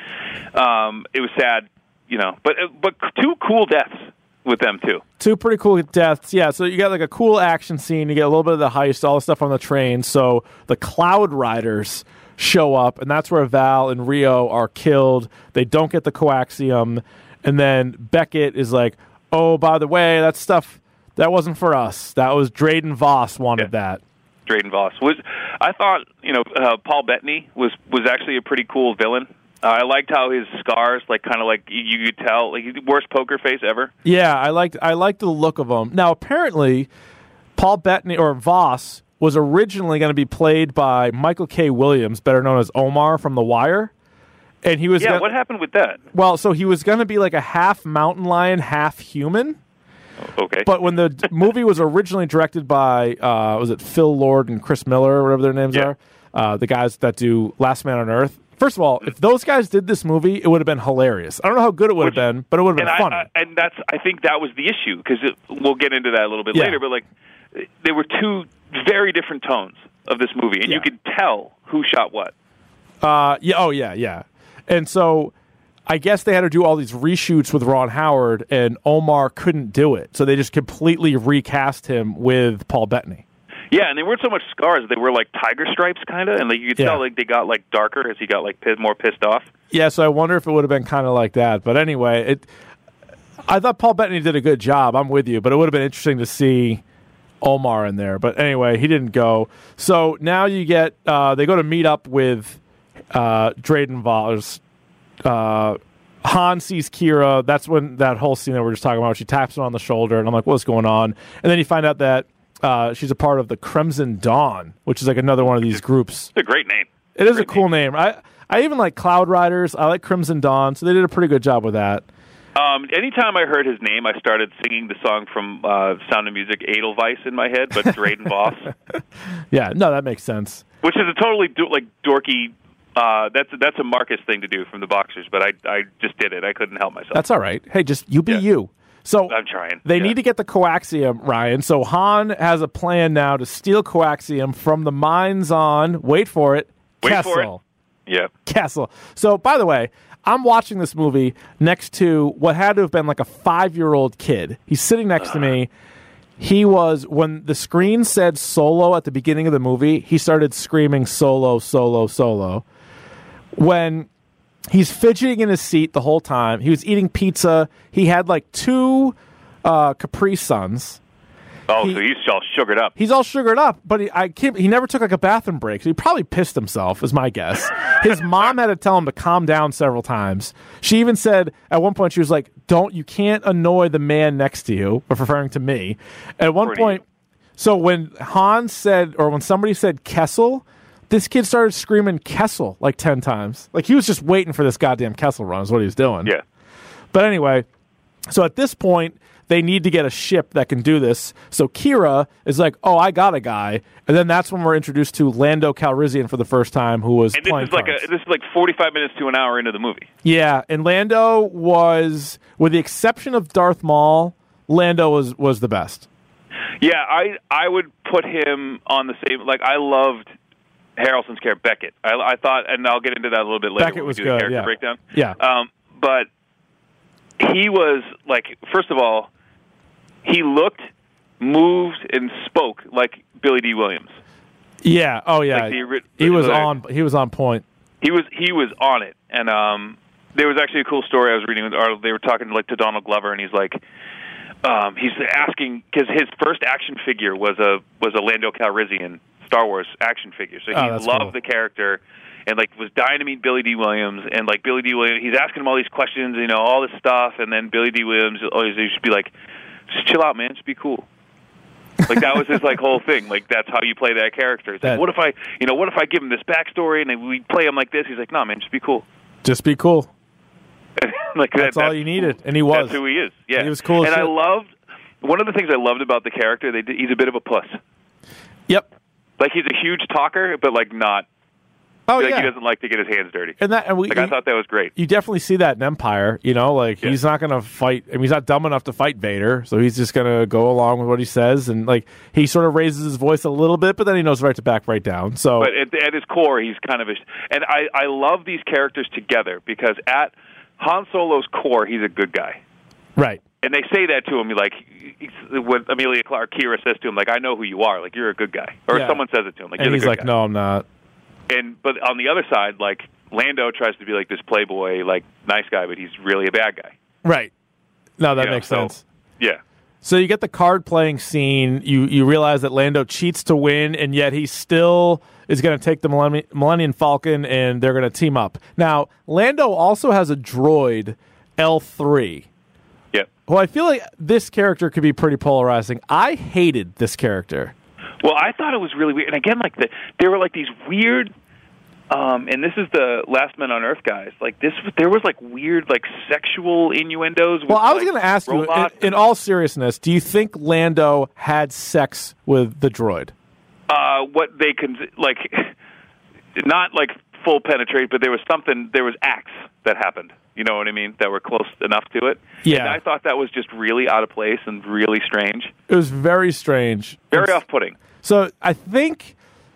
um, it was sad, you know. But but two cool deaths with them too. two pretty cool deaths. Yeah, so you got like a cool action scene. You get a little bit of the heist, all the stuff on the train. So the Cloud Riders show up, and that's where Val and Rio are killed. They don't get the coaxium, and then Beckett is like, "Oh, by the way, that stuff that wasn't for us. That was Drayden Voss wanted that." Drayden Voss was. I thought you know uh, Paul Bettany was was actually a pretty cool villain. Uh, I liked how his scars, like kind of like you, you could tell, like worst poker face ever. Yeah, I liked I liked the look of him. Now, apparently, Paul Bettany or Voss was originally going to be played by Michael K. Williams, better known as Omar from The Wire, and he was Yeah, gonna, what happened with that? well, so he was going to be like a half mountain lion, half human. Okay, But when the d- movie was originally directed by uh, was it Phil Lord and Chris Miller or whatever their names Yeah. are, uh, the guys that do Last Man on Earth. First of all, if those guys did this movie, it would have been hilarious. I don't know how good it would have been, but it would have been and funny. I, I, and that's I think that was the issue because we'll get into that a little bit Yeah. later. But like, they were two very different tones of this movie, and you Yeah. could tell who shot what. Uh, yeah. Oh, yeah, yeah. And so I guess they had to do all these reshoots with Ron Howard, and Omar couldn't do it. So they just completely recast him with Paul Bettany. Yeah, and they weren't so much scars. They were like tiger stripes, kind of, and like you could Yeah. tell like they got like darker as he got like pissed, more pissed off. Yeah, so I wonder if it would have been kind of like that. But anyway, it. I thought Paul Bettany did a good job. I'm with you, but it would have been interesting to see Omar in there. But anyway, he didn't go. So now you get uh, they go to meet up with uh, Drayden Voss. Uh, Han sees Kira. That's when that whole scene that we we're just talking about. She taps him on the shoulder, and I'm like, "What's going on?" And then you find out that uh, she's a part of the Crimson Dawn, which is like another one of these groups. It's a great name. It is a cool name. I I even like Cloud Riders. I like Crimson Dawn, so they did a pretty good job with that. Um, anytime I heard his name, I started singing the song from uh, Sound of Music, Edelweiss, in my head, but Drayden Voss, Yeah, no, that makes sense. which is a totally do- like dorky. Uh, that's that's a Marcus thing to do from the Boxers, but I I just did it. I couldn't help myself. That's all right. Hey, just you be Yeah. you. So I'm trying. They Yeah. need to get the coaxium, Ryan. So Han has a plan now to steal coaxium from the mines on, wait for it, Wait Kessel. for it. Yeah. Kessel. So, by the way, I'm watching this movie next to what had to have been like a five-year-old kid. He's sitting next to me. He was, when the screen said solo at the beginning of the movie, he started screaming solo, solo, solo. When he's fidgeting in his seat the whole time, he was eating pizza. He had like two uh, Capri Suns. Oh, He- so he's all sugared up. He's all sugared up, but he, I can't, he never took like a bathroom break. So he probably pissed himself, is my guess. His mom had to tell him to calm down several times. She even said at one point, she was like, "Don't, you can't annoy the man next to you," referring to me. At one Pretty. point, so when Han said, or when somebody said Kessel, this kid started screaming Kessel like ten times. Like he was just waiting for this goddamn Kessel run, is what he was doing. Yeah. But anyway, so at this point, they need to get a ship that can do this. So Kira is like, "Oh, I got a guy," and then that's when we're introduced to Lando Calrissian for the first time, who was And this playing is like cards. a this is like forty-five minutes to an hour into the movie. Yeah, and Lando was, with the exception of Darth Maul, Lando was was the best. Yeah, I I would put him on the same. Like I loved Harrelson's character Beckett. I, I thought, and I'll get into that a little bit later. Beckett when we was do good, the character yeah. breakdown. Yeah. Um, but he was like, first of all, he looked, moved, and spoke like Billy D. Williams. Yeah. Oh yeah. Like the ori- he was original- on. He was on point. He was he was on it, and um, there was actually a cool story I was reading. Or they were talking to, like to Donald Glover, and he's like, um, he's asking because his first action figure was a was a Lando Calrissian Star Wars action figure, so he Oh, that's loved cool. the character, and like was dying to meet Billy D. Williams, and like Billy D. Williams, he's asking him all these questions, you know, all this stuff, and then Billy D. Williams always used to be like, just chill out, man, just be cool. Like that was his like whole thing. Like that's how you play that character. It's That- like, what if I, you know, what if I give him this backstory and then we play him like this? He's like, no, man, just be cool. Just be cool. Like That's that, all you needed, and he was. That's who he is. Yeah, He was cool as And I shit. loved one of the things I loved about the character. They did, he's a bit of a puss. Yep. Like he's a huge talker, but like not. Oh like yeah. he doesn't like to get his hands dirty. And that, and we, Like I thought that was great. you definitely see that in Empire. You know, like he's not going to fight. I mean, he's not dumb enough to fight Vader, so he's just going to go along with what he says, and like he sort of raises his voice a little bit, but then he knows right to back right down. So, But at, at his core, he's kind of a. And I I love these characters together because at Han Solo's core, he's a good guy. right. And they say that to him, like when Amelia Clark Kira says to him, like, "I know who you are. Like you're a good guy." Or Yeah. someone says it to him, like, And "You're he's the good like, guy." "No, I'm not." And but on the other side, like Lando tries to be like this playboy, like nice guy, but he's really a bad guy. Right. No, that You know, makes so- sense. Yeah. So you get the card playing scene. You you realize that Lando cheats to win, and yet he still is going to take the Millennium, Millennium Falcon, and they're going to team up. Now, Lando also has a droid, L three. Yep. Well, I feel like this character could be pretty polarizing. I hated this character. Well, I thought it was really weird. And again, like the there were like these weird. Um, and this is the Last Men on Earth guys. Like this, there was like weird, like sexual innuendos. With, Well, I was like, going to ask you, in, robots. in all seriousness, do you think Lando had sex with the droid? uh, what they can like, not like full penetrate, but there was something. There was acts that happened. You know what I mean? That were close enough to it. Yeah. And I thought that was just really out of place and really strange. It was very strange. Very It's- off-putting. So I think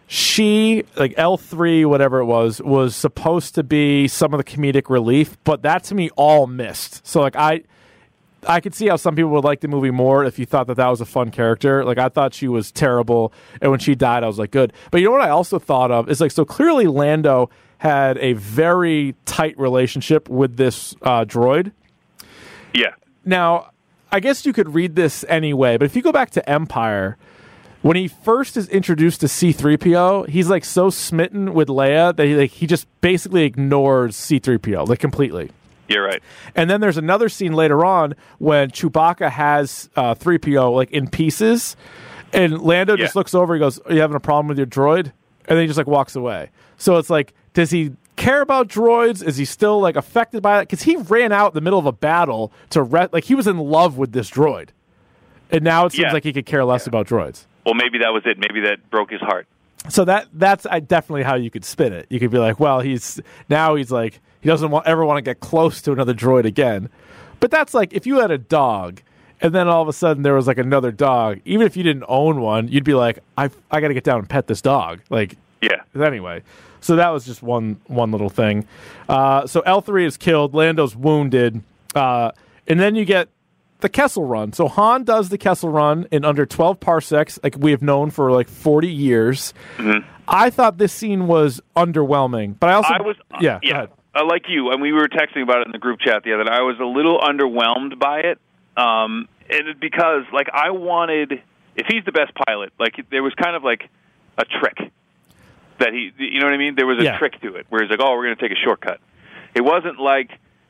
she, like L three, whatever it was, was supposed to be some of the comedic relief, but that to me all missed. So like I, I could see how some people would like the movie more if you thought that that was a fun character. Like I thought she was terrible, and when she died, I was like, good. But you know what I also thought of is like, so clearly Lando had a very tight relationship with this uh, droid. Yeah. Now, I guess you could read this anyway, but if you go back to Empire, when he first is introduced to C three P O, he's like so smitten with Leia that he like he just basically ignores C three P O like completely. You're right. And then there's another scene later on when Chewbacca has uh, three P O like in pieces, and Lando Yeah. just looks over. He goes, "Are you having a problem with your droid?" And then he just like walks away. So it's like, does he care about droids? Is he still like affected by it? Because he ran out in the middle of a battle to re- like he was in love with this droid, and now it seems Yeah. like he could care less about droids. Well, maybe that was it. Maybe that broke his heart. So that that's I, definitely how you could spin it. You could be like, well, he's now he's like he doesn't want, ever want to get close to another droid again. But that's like if you had a dog, and then all of a sudden there was like another dog. Even if you didn't own one, you'd be like, I I got to get down and pet this dog. Like, yeah. Anyway, so that was just one one little thing. Uh, so L three is killed. Lando's wounded, uh, and then you get the Kessel Run. So Han does the Kessel Run in under twelve parsecs, like we have known for like forty years. Mm-hmm. I thought this scene was underwhelming, but I also I was yeah, go yeah. ahead. Uh, like you, and we were texting about it in the group chat the other night. I was a little underwhelmed by it, um, and it, because like I wanted, if he's the best pilot, like there was kind of like a trick that he, you know what I mean? There was a Yeah. trick to it, where he's like, "Oh, we're going to take a shortcut." It wasn't like.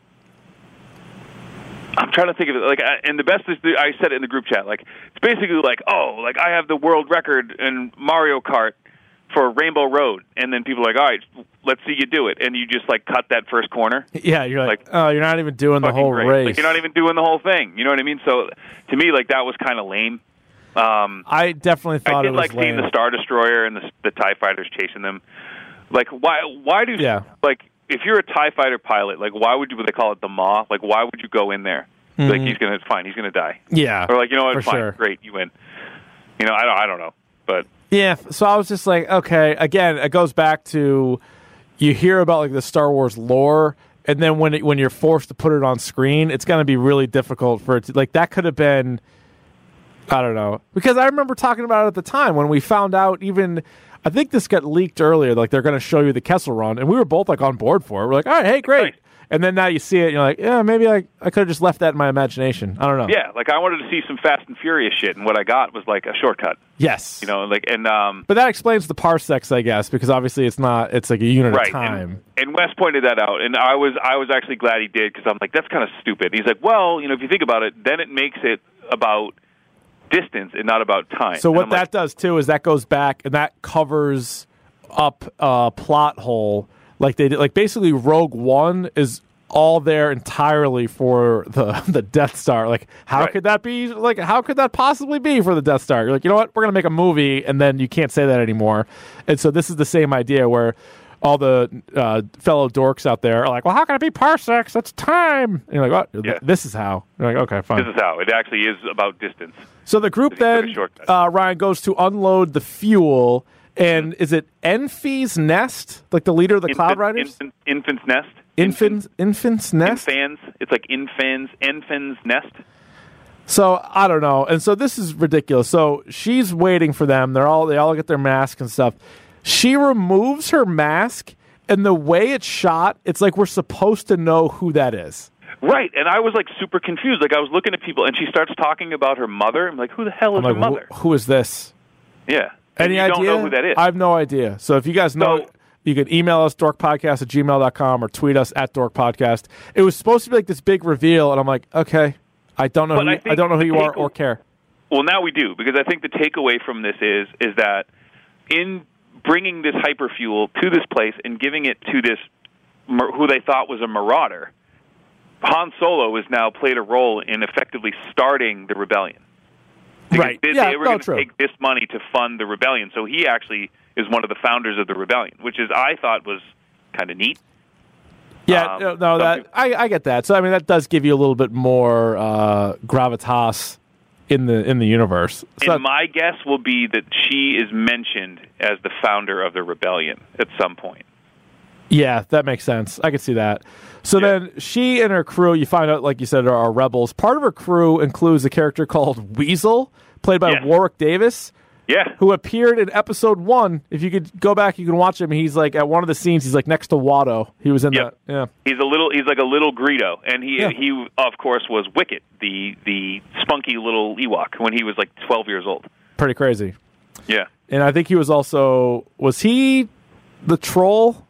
I'm trying to think of it like, I- and the best is the, I said it in the group chat. Like it's basically like, oh, like I have the world record in Mario Kart for Rainbow Road, and then people are like, all right, let's see you do it, and you just like cut that first corner. Yeah, you're like, oh, you're not even doing the Fucking whole great. race. Like you're not even doing the whole thing. You know what I mean? So to me, like that was kind of lame. Um, I definitely thought I did it was like seeing lame. the Star Destroyer and the, the TIE fighters chasing them. Like why? Why do Yeah. like if you're a TIE fighter pilot, like why would you? What they call it, the maw. Like why would you go in there? Mhm. Like he's gonna fine, he's gonna die. Yeah, Or like you know what? for Fine, sure. great, you win. You know, I don't, I don't know, but Yeah, so I was just like, okay, again, it goes back to you hear about like the Star Wars lore, and then when it, when you're forced to put it on screen, it's going to be really difficult for it to, like that could have been, I don't know, because I remember talking about it at the time when we found out even, I think this got leaked earlier, like they're going to show you the Kessel Run, and we were both like on board for it. We're like, all right, hey, great. And then now you see it, and you're like, yeah, maybe I, I could have just left that in my imagination. I don't know. yeah, like I wanted to see some Fast and Furious shit, and what I got was like a shortcut. Yes. You know, like and um, But that explains the parsecs, I guess, because obviously it's not, it's like a unit right. of time. And, and Wes pointed that out, and I was I was actually glad he did because I'm like, that's kind of stupid. And he's like, well, you know, if you think about it, then it makes it about distance and not about time. So And what I'm that like, does too is that goes back and that covers up a plot hole like they did. Like basically, Rogue One is all there entirely for the the Death Star. Like how Right. could that be? Like how could that possibly be for the Death Star? You're like, you know what? We're gonna make a movie, and then you can't say that anymore. And so this is the same idea where all the uh, fellow dorks out there are like, well, how can it be parsecs? That's time. And you're like, what? Yeah. This is how. You're like, okay, fine. this is how it actually is about distance. So the group He took a then, shortcut. uh, Ryan, goes to unload the fuel, and is it Enfy's Nest, like the leader of the Cloud Infant- Riders? Infant, infant's nest. Infant, Infant's Nest? Infans. It's like infans. Infant's nest. So I don't know, and so this is ridiculous. So she's waiting for them. They're all they all get their masks and stuff. She removes her mask, and the way it's shot, it's like we're supposed to know who that is. Right, and I was like super confused. Like I was looking at people, and she starts talking about her mother. I'm like, who the hell is I'm her like, mother? "Wh- who is this? Yeah. And Any you idea? don't know who that is. I have no idea. So if you guys know, So- you can email us dorkpodcast at gmail dot com or tweet us at dorkpodcast. It was supposed to be like this big reveal, and I'm like, okay, I don't know. But Who I you, I, think don't know who the you are take- or care. Well, now we do, because I think the takeaway from this is is that in bringing this hyperfuel to this place and giving it to this mar- who they thought was a marauder, Han Solo has now played a role in effectively starting the rebellion. Because Right. They, Yeah, they were no, going to true. take this money to fund the rebellion, so he actually is one of the founders of the rebellion, which is I thought was kind of neat. Yeah, Um, no, no, some that people- I, I get that. So I mean, that does give you a little bit more uh, gravitas in the in the universe. So and my guess will be that she is mentioned as the founder of the rebellion at some point. Yeah, that makes sense. I can see that. So yeah. then she and her crew, you find out, like you said, are, are rebels. Part of her crew includes a character called Weasel, played by yeah. Warwick Davis. Yeah. Who appeared in episode one. If you could go back, you can watch him. He's like at one of the scenes, he's like next to Watto. He was in yep. that. Yeah. He's a little he's like a little Greedo. And he yeah. he of course was Wicket, the the spunky little Ewok when he was like twelve years old. Pretty crazy. Yeah. And I think he was also was he the troll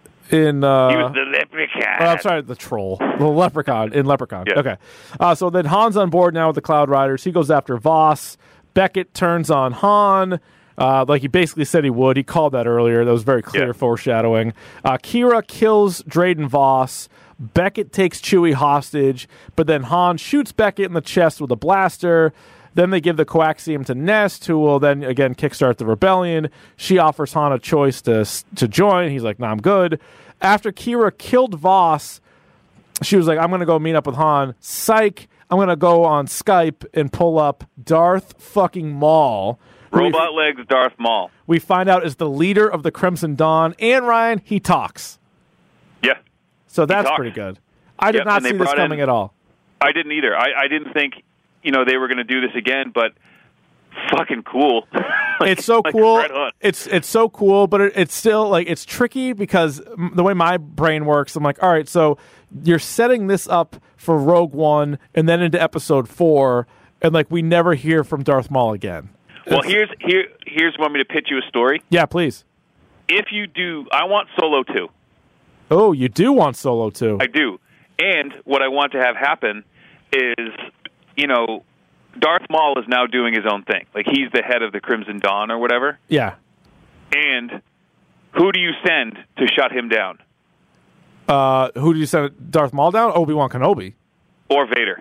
in uh He was the leprechaun. Oh, I'm sorry, the troll. The leprechaun in Leprechaun. Yeah. Okay. Uh, so then Han's on board now with the Cloud Riders. He goes after Voss. Beckett turns on Han, uh, like he basically said he would. He called that earlier. That was very clear yeah. foreshadowing. Uh, Kira kills Drayden Voss. Beckett takes Chewie hostage, but then Han shoots Beckett in the chest with a blaster. Then they give the coaxium to Nest, who will then, again, kickstart the rebellion. She offers Han a choice to, to join. He's like, nah, I'm good. After Kira killed Voss, she was like, I'm going to go meet up with Han. Psych. I'm going to go on Skype and pull up Darth fucking Maul. Robot we, Legs Darth Maul. We find out is the leader of the Crimson Dawn. And, Ryan, he talks. Yeah. So that's pretty good. I did yep, not see this coming in, at all. I didn't either. I, I didn't think, you know, they were going to do this again, but fucking cool. like, it's so like cool. Right it's it's so cool, but it, it's still like it's tricky because the way my brain works, I'm like, all right, so you're setting this up for Rogue One and then into Episode Four, and like we never hear from Darth Maul again. Well, it's, here's here here's want me to pitch you a story. Yeah, please. If you do, I want Solo two. Oh, you do want Solo two? I do, and what I want to have happen is, you know, Darth Maul is now doing his own thing. Like, he's the head of the Crimson Dawn or whatever. Yeah. And who do you send to shut him down? Uh, who do you send Darth Maul down? Obi-Wan Kenobi. Or Vader.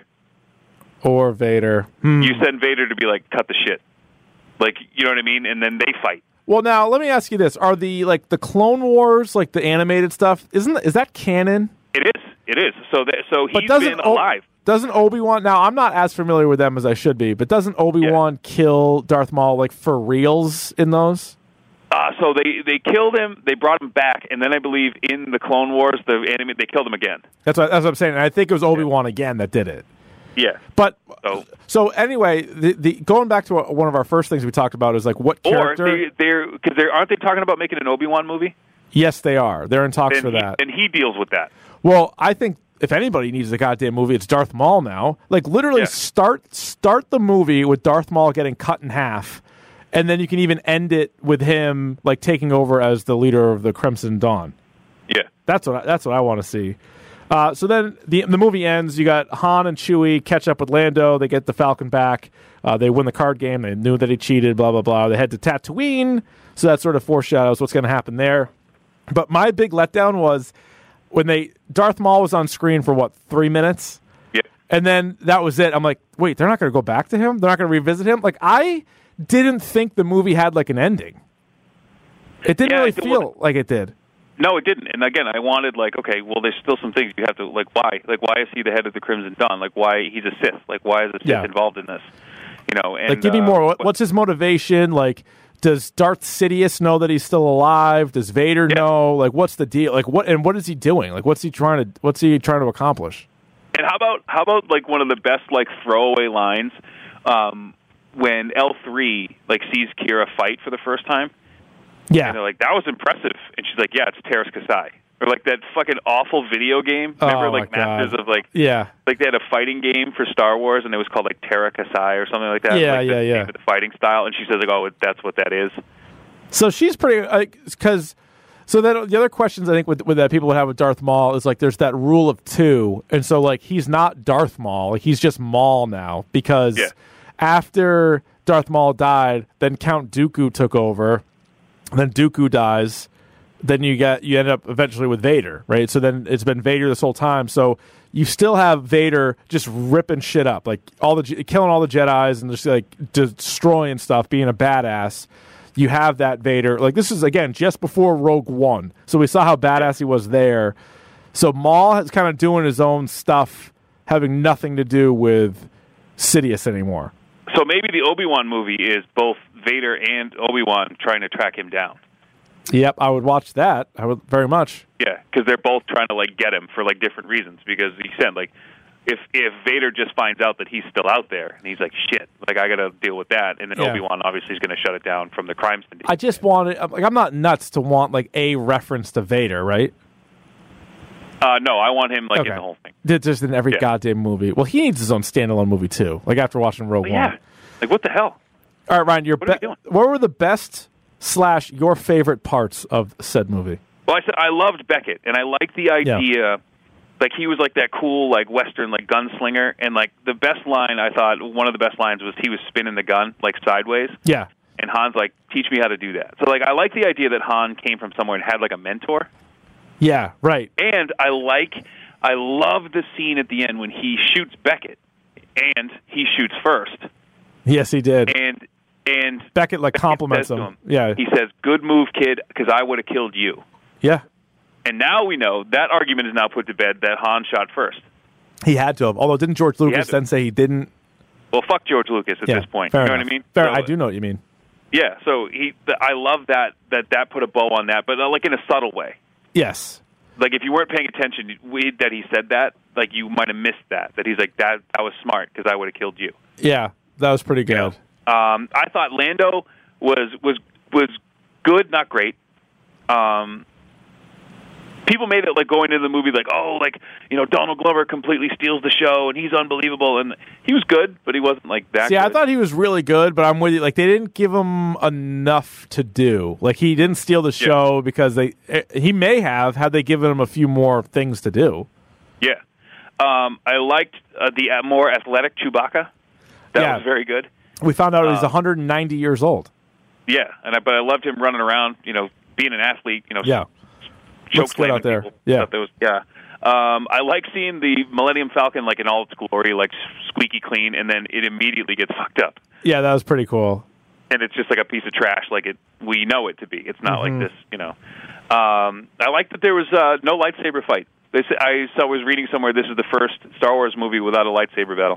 Or Vader. Hmm. You send Vader to be like, cut the shit. Like, you know what I mean? And then they fight. Well, now, let me ask you this. Are the, like, the Clone Wars, like, the animated stuff, isn't is that canon? It is. It is. So, that, so he's been o- alive. Doesn't Obi-Wan... Now, I'm not as familiar with them as I should be, but doesn't Obi-Wan yeah. kill Darth Maul, like, for reals in those? Uh, so they, they killed him, they brought him back, and then I believe in the Clone Wars, the anime, they killed him again. That's what, that's what I'm saying. And I think it was Obi-Wan yeah. again that did it. Yeah. But, so, so anyway, the, the going back to one of our first things we talked about is, like, what character... Or, they, they're... Because they're, aren't they talking about making an Obi-Wan movie? Yes, they are. They're in talks and for he, that. And he deals with that. Well, I think... If anybody needs a goddamn movie, it's Darth Maul now. Like, literally yeah. start start the movie with Darth Maul getting cut in half, and then you can even end it with him, like, taking over as the leader of the Crimson Dawn. Yeah. That's what I, that's what I want to see. Uh, so then the the movie ends. You got Han and Chewie catch up with Lando. They get the Falcon back. Uh, they win the card game. They knew that he cheated, blah, blah, blah. They head to Tatooine, so that sort of foreshadows what's going to happen there. But my big letdown was... when they Darth Maul was on screen for what three minutes, yeah, and then that was it. I'm like, wait, they're not going to go back to him. They're not going to revisit him. Like, I didn't think the movie had like an ending. It didn't yeah, really it, feel well, like it did. No, it didn't. And again, I wanted like, okay, well, there's still some things you have to like. Why? Like, why is he the head of the Crimson Dawn? Like, why he's a Sith? Like, why is a Sith yeah. involved in this? You know, and like, give me uh, more. What, what's his motivation? Like. Does Darth Sidious know that he's still alive? Does Vader yeah. know? Like, what's the deal? Like, what and what is he doing? Like, what's he trying to? What's he trying to accomplish? And how about how about like one of the best like throwaway lines um, when L three like sees Kira fight for the first time? Yeah, and they're like, that was impressive, and she's like, yeah, it's Teräs Kasai. Or like that fucking awful video game. Remember, oh like Masters God. of like yeah, like they had a fighting game for Star Wars, and it was called like Teräs Kasai or something like that. Yeah, like, yeah, the, yeah. The fighting style, and she says like, oh, that's what that is. So she's pretty like because. So then the other questions I think with, with that people would have with Darth Maul is like there's that rule of two, and so like he's not Darth Maul, like he's just Maul now because yeah. after Darth Maul died, then Count Dooku took over, and then Dooku dies. Then you get you end up eventually with Vader, right? So then it's been Vader this whole time. So you still have Vader just ripping shit up, like all the killing all the Jedis and just like destroying stuff, being a badass. You have that Vader. Like this is again just before Rogue One, so we saw how badass he was there. So Maul is kind of doing his own stuff, having nothing to do with Sidious anymore. So maybe the Obi-Wan movie is both Vader and Obi-Wan trying to track him down. Yep, I would watch that. I would very much. Yeah, because they're both trying to like get him for like different reasons. Because he said like, if if Vader just finds out that he's still out there and he's like, shit, like I got to deal with that, and then Yeah. Obi-Wan obviously is going to shut it down from the crime syndicate. I just wanted, like, I'm not nuts to want like a reference to Vader, right? Uh, no, I want him like Okay. in the whole thing. Did just in every Yeah. goddamn movie. Well, he needs his own standalone movie too. Like after watching Rogue But yeah, One. like what the hell? All right, Ryan, your What are we be- doing? what were the best slash your favorite parts of said movie? Well, I said I loved Beckett, and I liked the idea. Like he was like that cool like Western like gunslinger, and like the best line I thought one of the best lines was he was spinning the gun like sideways. Yeah. And Han's like, teach me how to do that. So like I like the idea that Han came from somewhere and had like a mentor. Yeah, right. And I like, I love the scene at the end when he shoots Beckett, and he shoots first. Yes, he did. And and Beckett like compliments says him. to him, Yeah. he says, "Good move, kid, because I would have killed you." Yeah. And now we know that argument is now put to bed that Han shot first. He had to have. Although didn't George had Lucas to. then say he didn't? Well, fuck George Lucas at Yeah, this point. fair You know enough. what I mean? Fair, So, I do know what you mean. Yeah. So he, th- I love that that that put a bow on that, but uh, like in a subtle way. Yes. Like if you weren't paying attention we, that he said that, like you might have missed that. That he's like that. That was smart because I would have killed you. Yeah, that was pretty good. Um, I thought Lando was was was good, not great. Um, people made it like going into the movie like, oh, like you know, Donald Glover completely steals the show and he's unbelievable, and he was good, but he wasn't like that. See, good. I thought he was really good, but I'm with you. Like they didn't give him enough to do. Like he didn't steal the show because they. eh, He may have had they given him a few more things to do. Yeah, um, I liked uh, the uh, more athletic Chewbacca. That Yeah. was very good. We found out he's Um, one hundred ninety years old. Yeah, and I, but I loved him running around. You know, being an athlete. You know, Yeah. choke Looks good slamming out there. people. Yeah. Thought that was, yeah. Um, I like seeing the Millennium Falcon like in all its glory, like squeaky clean, and then it immediately gets fucked up, Yeah, that was pretty cool. and it's just like a piece of trash, like it we know it to be. It's not Mhm. like this, you know. Um, I like that there was uh, no lightsaber fight. They say, I saw, was reading somewhere this is the first Star Wars movie without a lightsaber battle.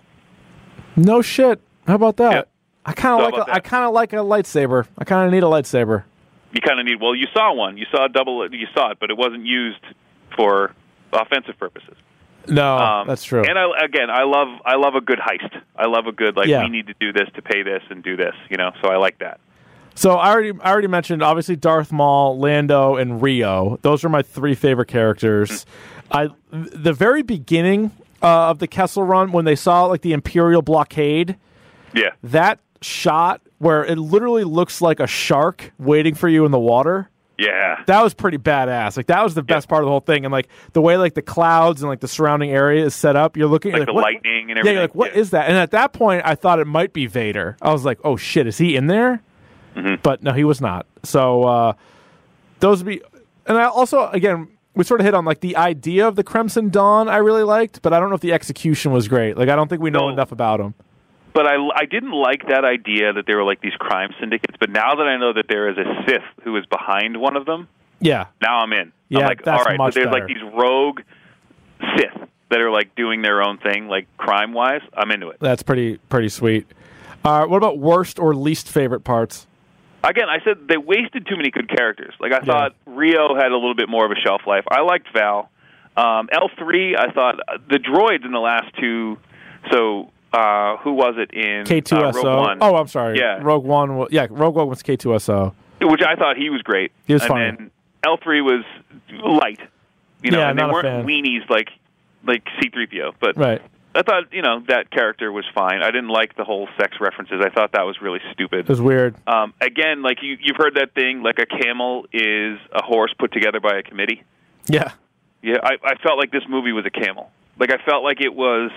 No shit. How about that? Yeah. I kind of How like. about A, I that? kind of like a lightsaber. I kind of need a lightsaber. You kind of need. Well, you saw one. You saw a double. You saw it, but it wasn't used for offensive purposes. No, Um, that's true. And I, again, I love I love a good heist. I love a good like Yeah. we need to do this to pay this and do this. You know, so I like that. So I already, I already mentioned obviously Darth Maul, Lando, and Rio. Those are my three favorite characters. I the very beginning uh, of the Kessel Run when they saw like the Imperial blockade. Yeah. That shot where it literally looks like a shark waiting for you in the water. Yeah. That was pretty badass. Like that was the best part of the whole thing, and like the way like the clouds and like the surrounding area is set up. You're looking Like you're the what- lightning and Yeah, everything. you're like, what is that? And at that point, I thought it might be Vader. I was like, oh shit, is he in there? Mm-hmm. But no, he was not. So uh, those would be, and I also again we sort of hit on like the idea of the Crimson Dawn. I really liked, but I don't know if the execution was great. Like I don't think we know No. enough about him. But I, I didn't like that idea that there were like these crime syndicates. But now that I know that there is a Sith who is behind one of them, Yeah, now I'm in. Yeah, I'm like, that's all right. much So there's better. like these rogue Sith that are like doing their own thing, like crime wise. I'm into it. that's pretty pretty sweet. Uh, what about worst or least favorite parts? Again, I said they wasted too many good characters. Like I thought Rio had a little bit more of a shelf life. I liked Val. Um, L three, I thought uh, the droids in the last two. So uh, who was it in K two S O. Uh, Rogue One? Oh, I'm sorry. Yeah. Rogue One. wa- Yeah, Rogue One was K two S O. Which I thought he was great. He was and funny. then L three was light. You know, Yeah, and they not a weren't fan. weenies like like C three P O. But Right. I thought, you know, that character was fine. I didn't like the whole sex references. I thought that was really stupid. It was weird. Um, again, like you, you've heard that thing, like a camel is a horse put together by a committee. Yeah. Yeah, I, I felt like this movie was a camel. Like I felt like it was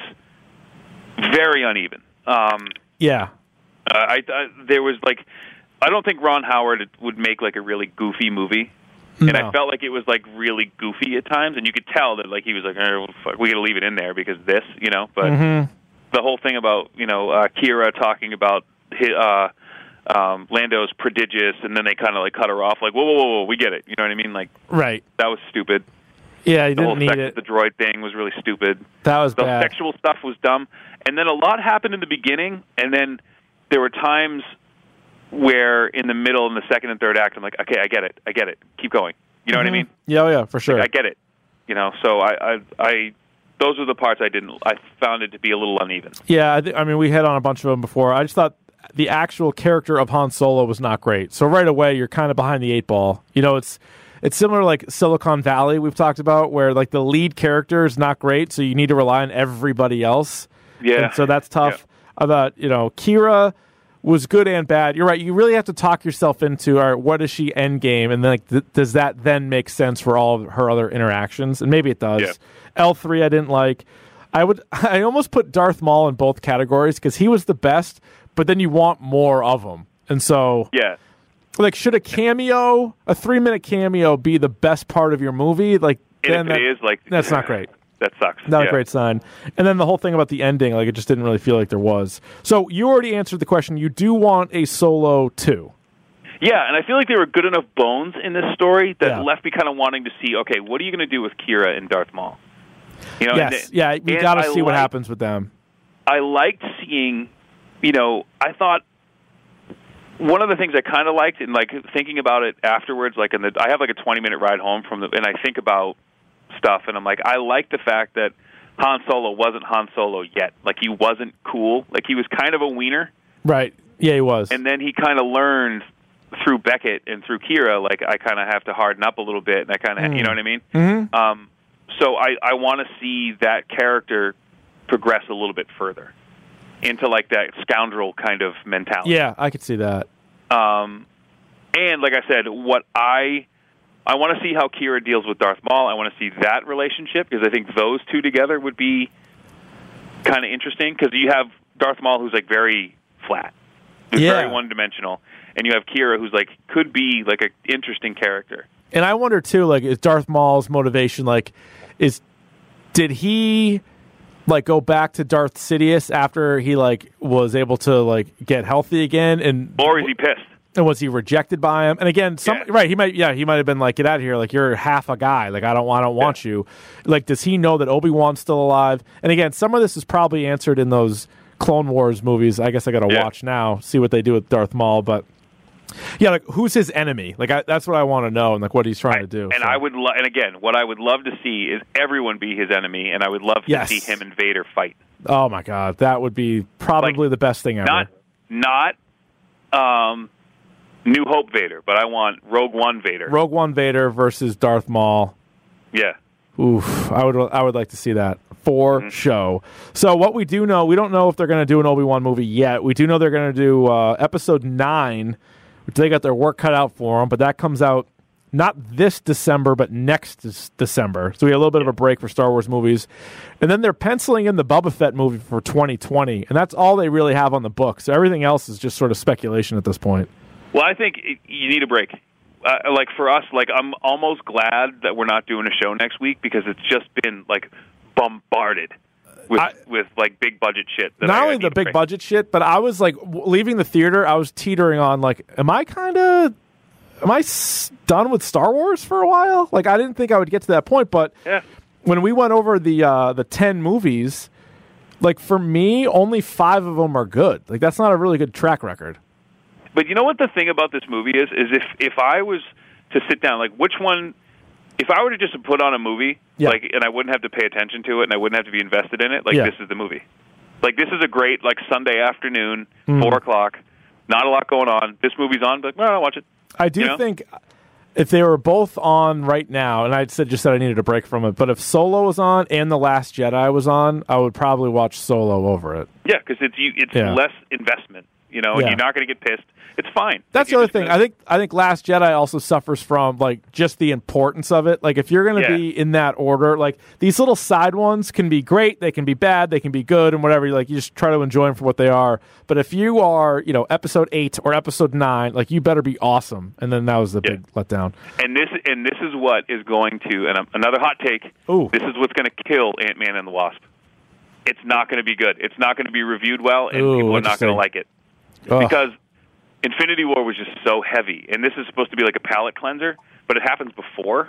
very uneven. Um, Yeah. uh, I, I there was like, I don't think Ron Howard would make like a really goofy movie. And No. I felt like it was like really goofy at times, and you could tell that like he was like, oh, fuck, we got to leave it in there because this, you know. But Mhm. the whole thing about you know uh, Kira talking about his, uh, um, Lando's prodigious, and then they kind of like cut her off, like whoa, whoa, whoa, whoa, we get it, you know what I mean? Like Right. that was stupid. Yeah, you The whole didn't need sex it. with the droid thing was really stupid. That was The bad. sexual stuff was dumb, and then a lot happened in the beginning, and then there were times where in the middle, in the second and third act, I'm like, okay, I get it, I get it, keep going. You know mm-hmm. what I mean? Yeah, oh, yeah, for sure. Like, I get it. You know, so I, I, I, those are the parts I didn't. I found it to be a little uneven. Yeah, I, th- I mean, we hit on a bunch of them before. I just thought the actual character of Han Solo was not great. So right away, you're kind of behind the eight ball. You know, it's it's similar like Silicon Valley we've talked about, where like the lead character is not great, so you need to rely on everybody else. Yeah. And so that's tough. Yeah. About, you know, Kira was good and bad. You're right. You really have to talk yourself into, all right, what is she end game? And then, like, th- does that then make sense for all of her other interactions? And maybe it does. Yeah. L three I didn't like. I would. I almost put Darth Maul in both categories because he was the best, but then you want more of him. And so, yeah. like, should a cameo, a three-minute cameo, be the best part of your movie? Like, and then if that, it is, like, that's not great. That sucks. Not yeah. a great sign. And then the whole thing about the ending, like, it just didn't really feel like there was. So you already answered the question. You do want a Solo two. Yeah, and I feel like there were good enough bones in this story that Yeah. left me kind of wanting to see, okay, what are you going to do with Kira and Darth Maul? You know, Yes, and, yeah, we and got to I see what liked- happens with them. I liked seeing, you know, I thought one of the things I kind of liked, and like thinking about it afterwards, like in the, I have like a twenty minute ride home from the, and I think about stuff, and I'm like, I like the fact that Han Solo wasn't Han Solo yet. Like, he wasn't cool. Like, he was kind of a wiener. Right. Yeah, he was. And then he kind of learned through Beckett and through Kira, like, I kind of have to harden up a little bit, and I kind of, Mm. you know what I mean? Mm-hmm. Um, so I, I want to see that character progress a little bit further into, like, that scoundrel kind of mentality. Yeah, I could see that. Um, and, like I said, what I... I want to see how Kira deals with Darth Maul. I want to see that relationship because I think those two together would be kind of interesting because you have Darth Maul who's like very flat, who's Yeah. very one-dimensional, and you have Kira who's like could be like an interesting character. And I wonder too, like, is Darth Maul's motivation like, is did he like go back to Darth Sidious after he like was able to like get healthy again, and or is he pissed? And was he rejected by him? And again, some Yeah. right, he might yeah, he might have been like, get out of here, like you're half a guy, like I don't I don't want you. Like, does he know that Obi-Wan's still alive? And again, some of this is probably answered in those Clone Wars movies. I guess I got to Yeah. watch now, see what they do with Darth Maul, but yeah, like who's his enemy? Like I, that's what I want to know, and like what he's trying I, to do. And so. I would, lo- and again, what I would love to see is everyone be his enemy, and I would love to Yes. see him and Vader fight. Oh my god, that would be probably Like, the best thing ever. Not, not, um, New Hope Vader, but I want Rogue One Vader. Rogue One Vader versus Darth Maul. Yeah. Oof, I would I would like to see that for Mm-hmm. show. So what we do know, we don't know if they're going to do an Obi-Wan movie yet. We do know they're going to do uh, episode nine, which they got their work cut out for them, but that comes out not this December, but next des- December. So we have a little bit of a break for Star Wars movies. And then they're penciling in the Boba Fett movie for twenty twenty, and that's all they really have on the books. So everything else is just sort of speculation at this point. Well, I think it, you need a break. Uh, like for us, like I'm almost glad that we're not doing a show next week because it's just been like bombarded with I, with like big budget shit. That not I, only I the need big break. budget shit, but I was like w- leaving the theater. I was teetering on like, am I kind of, am I s- done with Star Wars for a while? Like I didn't think I would get to that point, but Yeah. when we went over the uh, the ten movies, like for me, only five of them are good. Like that's not a really good track record. But you know what the thing about this movie is? Is if if I was to sit down, like which one? If I were to just put on a movie, Yeah. like, and I wouldn't have to pay attention to it, and I wouldn't have to be invested in it, like Yeah. this is the movie. Like this is a great like Sunday afternoon, Mm. four o'clock, not a lot going on. This movie's on, but well, I'll watch it. I do You know? think if they were both on right now, and I said just said I needed a break from it, but if Solo was on and The Last Jedi was on, I would probably watch Solo over it. Yeah, because it's you, it's Yeah. less investment, you know, and Yeah. you're not going to get pissed. It's fine. That's Like, the other you're just thing. gonna- I think I think Last Jedi also suffers from like just the importance of it. Like if you're going to Yeah. be in that order, like these little side ones can be great, they can be bad, they can be good, and whatever. Like you just try to enjoy them for what they are. But if you are, you know, episode eight or episode nine, like you better be awesome. And then that was the Yeah. big letdown. And this and this is what is going to, and um, another hot take. Ooh. This is what's going to kill Ant-Man and the Wasp. It's not going to be good. It's not going to be reviewed well, and Ooh, people are not going interesting. to like it Ugh. because Infinity War was just so heavy, and this is supposed to be like a palate cleanser, but it happens before.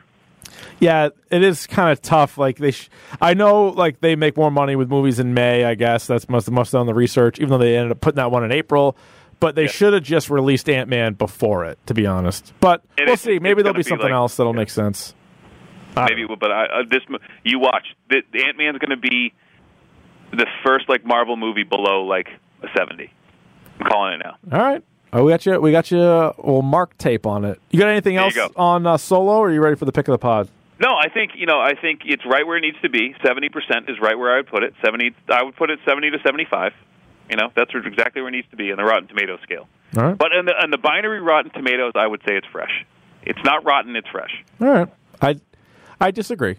Yeah, it is kind of tough. Like they, sh- I know, like they make more money with movies in May. I guess that's most most on the research. Even though they ended up putting that one in April, but they yeah. should have just released Ant-Man before it, to be honest. But and we'll it's, see. Maybe there'll be something like, else that'll yeah. make sense. Maybe, but I, uh, this you watch. The, the Ant-Man's going to be the first like Marvel movie below like a seventy. I'm calling it now. All right. Oh, we got you. We got you. Uh, well, mark tape on it. You got anything there else go. on uh, Solo? Or are you ready for the pick of the pod? No, I think you know. I think it's right where it needs to be. Seventy percent is right where I would put it. Seventy. I would put it seventy to seventy-five. You know, that's exactly where it needs to be on the Rotten Tomatoes scale. All right. But in the, in the binary Rotten Tomatoes, I would say it's fresh. It's not rotten. It's fresh. All right. I I disagree.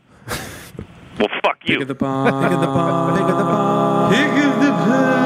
Well, fuck you. Pick of the pod. Pick of the pod. Pick of the pod. Pick of the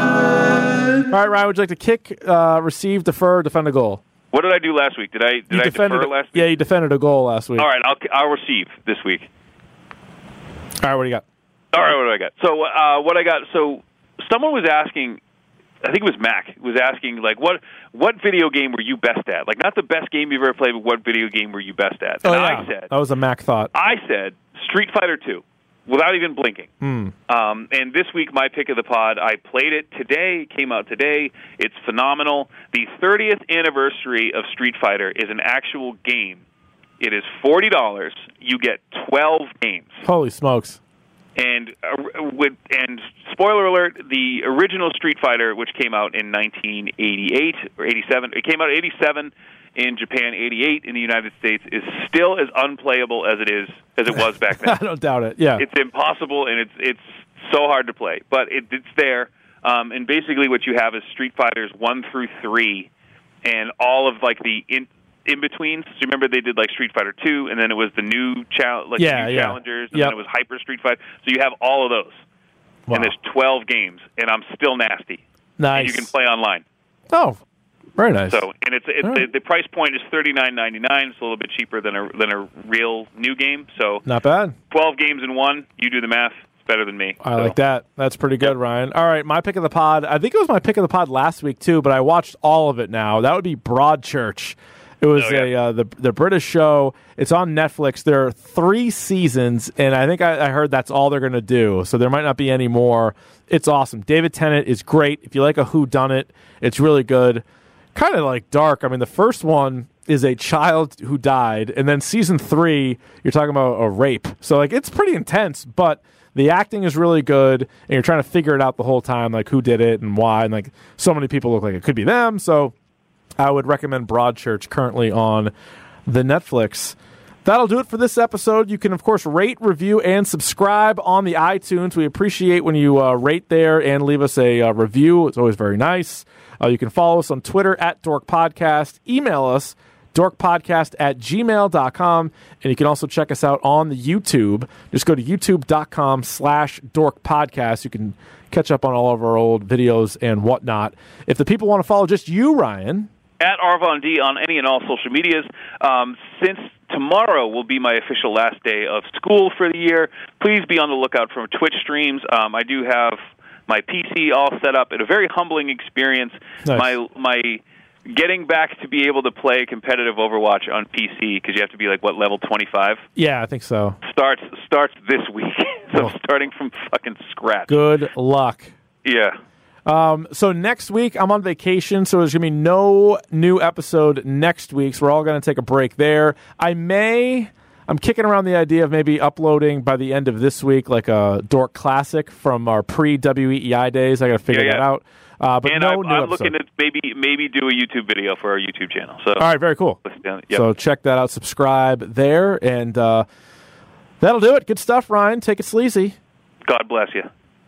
pod. All right, Ryan. Would you like to kick, uh, receive, defer, defend a goal? What did I do last week? Did I did you I defended, defer last week? Yeah, you defended a goal last week. All right, I'll I'll receive this week. All right, what do you got? All right, what do I got? So uh, what I got? So someone was asking. I think it was Mac was asking like what what video game were you best at? Like not the best game you've ever played, but what video game were you best at? Oh, and yeah. I said that was a Mac thought. I said Street Fighter two. Without even blinking. Mm. Um, and this week, my pick of the pod, I played it today, came out today. It's phenomenal. The thirtieth anniversary of Street Fighter is an actual game. It is forty dollars. You get twelve games. Holy smokes. And uh, with and spoiler alert, the original Street Fighter, which came out in nineteen eighty-eight or eighty-seven, it came out in eighty-seven in Japan, eighty-eight in the United States, is still as unplayable as it is as it was back then. I don't doubt it. Yeah, it's impossible and it's it's so hard to play, but it, it's there. Um, and basically, what you have is Street Fighters one through three, and all of like the in in betweens. So remember they did like Street Fighter two, and then it was the new cha- like yeah, new yeah. challengers, and yep. then it was Hyper Street Fighter. So you have all of those, wow. and there's twelve games, and I'm still nasty. Nice. And you can play online. Oh, very nice. So and it's, it's right. the, the price point is thirty-nine ninety-nine. It's a little bit cheaper than a than a real new game. So not bad. twelve games in one. You do the math. It's better than me. I so. like that. That's pretty good, Ryan. All right, my pick of the pod. I think it was my pick of the pod last week too, but I watched all of it now. That would be Broadchurch. It was oh, yeah. a uh, the the British show. It's on Netflix. There are three seasons, and I think I, I heard that's all they're going to do. So there might not be any more. It's awesome. David Tennant is great. If you like a whodunit, it's really good. Kind of like dark. I mean, the first one is a child who died, and then season three, you're talking about a rape. So like, it's pretty intense, but the acting is really good, and you're trying to figure it out the whole time, like who did it and why, and like so many people look like it could be them. So I would recommend Broadchurch, currently on the Netflix. That'll do it for this episode. You can, of course, rate, review, and subscribe on the iTunes. We appreciate when you uh, rate there and leave us a uh, review. It's always very nice. Uh, you can follow us on Twitter at Dork Podcast. Email us, dorkpodcast at gmail dot com. And you can also check us out on the YouTube. Just go to youtube.com slash Dork Podcast. You can catch up on all of our old videos and whatnot. If the people want to follow just you, Ryan... At Arvon D on any and all social medias. Um, since tomorrow will be my official last day of school for the year, please be on the lookout for Twitch streams. Um, I do have my P C all set up. It's a very humbling experience. Nice. My my getting back to be able to play competitive Overwatch on P C, because you have to be like, what, level twenty-five? Yeah, I think so. Starts starts this week. so Oh. I'm starting from fucking scratch. Good luck. Yeah. Um, so next week, I'm on vacation, so there's going to be no new episode next week, so we're all going to take a break there. I may... I'm kicking around the idea of maybe uploading by the end of this week, like a Dork Classic from our pre-W E E I days. I got to figure Yeah, yeah. that out. Uh, but and no I'm, new I'm episode. looking at maybe maybe do a YouTube video for our YouTube channel. So all right, very cool. Yep. So check that out. Subscribe there, and uh, that'll do it. Good stuff, Ryan. Take it sleazy. God bless you.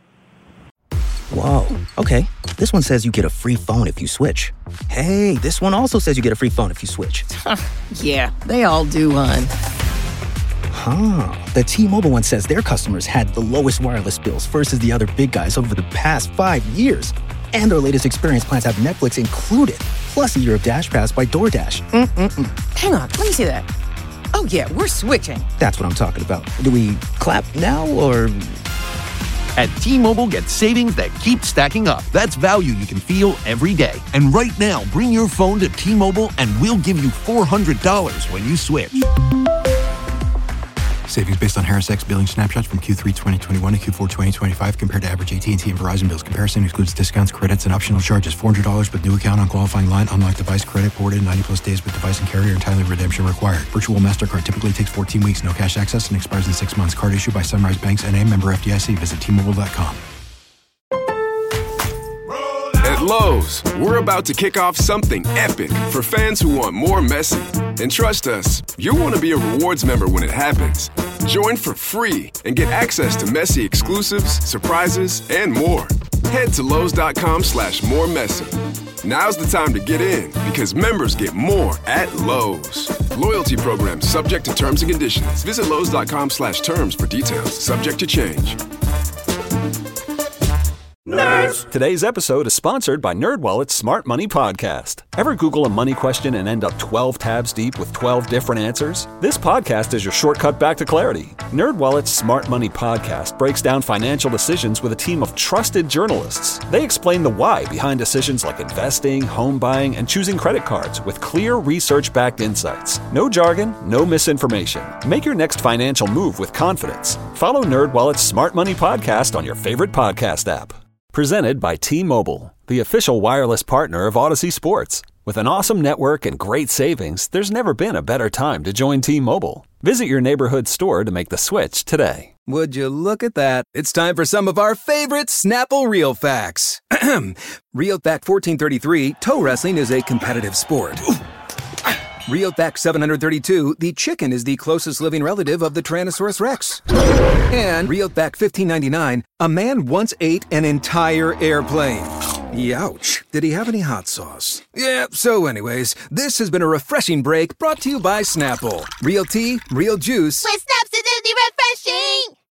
Whoa, okay. This one says you get a free phone if you switch. Hey, this one also says you get a free phone if you switch. Yeah, they all do, hon. Huh. The T-Mobile one says their customers had the lowest wireless bills versus the other big guys over the past five years. And their latest experience plans have Netflix included, plus a year of Dash Pass by DoorDash. Mm-mm-mm. Hang on, let me see that. Oh, yeah, we're switching. That's what I'm talking about. Do we clap now, or... At T-Mobile, get savings that keep stacking up. That's value you can feel every day. And right now, bring your phone to T-Mobile and we'll give you four hundred dollars when you switch. Savings based on Harris X billing snapshots from Q three twenty twenty-one to Q four twenty twenty-five compared to average A T and T and Verizon bills. Comparison excludes discounts, credits, and optional charges. four hundred dollars with new account on qualifying line. Unlocked device credit ported ninety plus days with device and carrier and timely redemption required. Virtual MasterCard typically takes fourteen weeks. No cash access and expires in six months. Card issued by Sunrise Banks N A, member F D I C. Visit T Mobile dot com. At Lowe's, we're about to kick off something epic for fans who want more Messi. And trust us, you'll want to be a rewards member when it happens. Join for free and get access to Messi exclusives, surprises, and more. Head to Lowe's.com slash more Messi. Now's the time to get in because members get more at Lowe's. Loyalty program subject to terms and conditions. Visit Lowe's.com slash terms for details. Subject to change. Nerds! Today's episode is sponsored by NerdWallet's Smart Money Podcast. Ever Google a money question and end up twelve tabs deep with twelve different answers? This podcast is your shortcut back to clarity. NerdWallet's Smart Money Podcast breaks down financial decisions with a team of trusted journalists. They explain the why behind decisions like investing, home buying, and choosing credit cards with clear research-backed insights. No jargon, no misinformation. Make your next financial move with confidence. Follow NerdWallet's Smart Money Podcast on your favorite podcast app. Presented by T-Mobile, the official wireless partner of Odyssey Sports. With an awesome network and great savings, there's never been a better time to join T-Mobile. Visit your neighborhood store to make the switch today. Would you look at that? It's time for some of our favorite Snapple Real Facts. Real Fact fourteen thirty-three, toe wrestling is a competitive sport. Real Fact seven hundred thirty-two, the chicken is the closest living relative of the Tyrannosaurus Rex. And Real Fact fifteen ninety-nine, a man once ate an entire airplane. Youch. Did he have any hot sauce? Yeah, so anyways, this has been a refreshing break brought to you by Snapple. Real tea, real juice. With Snap's acidity refreshing!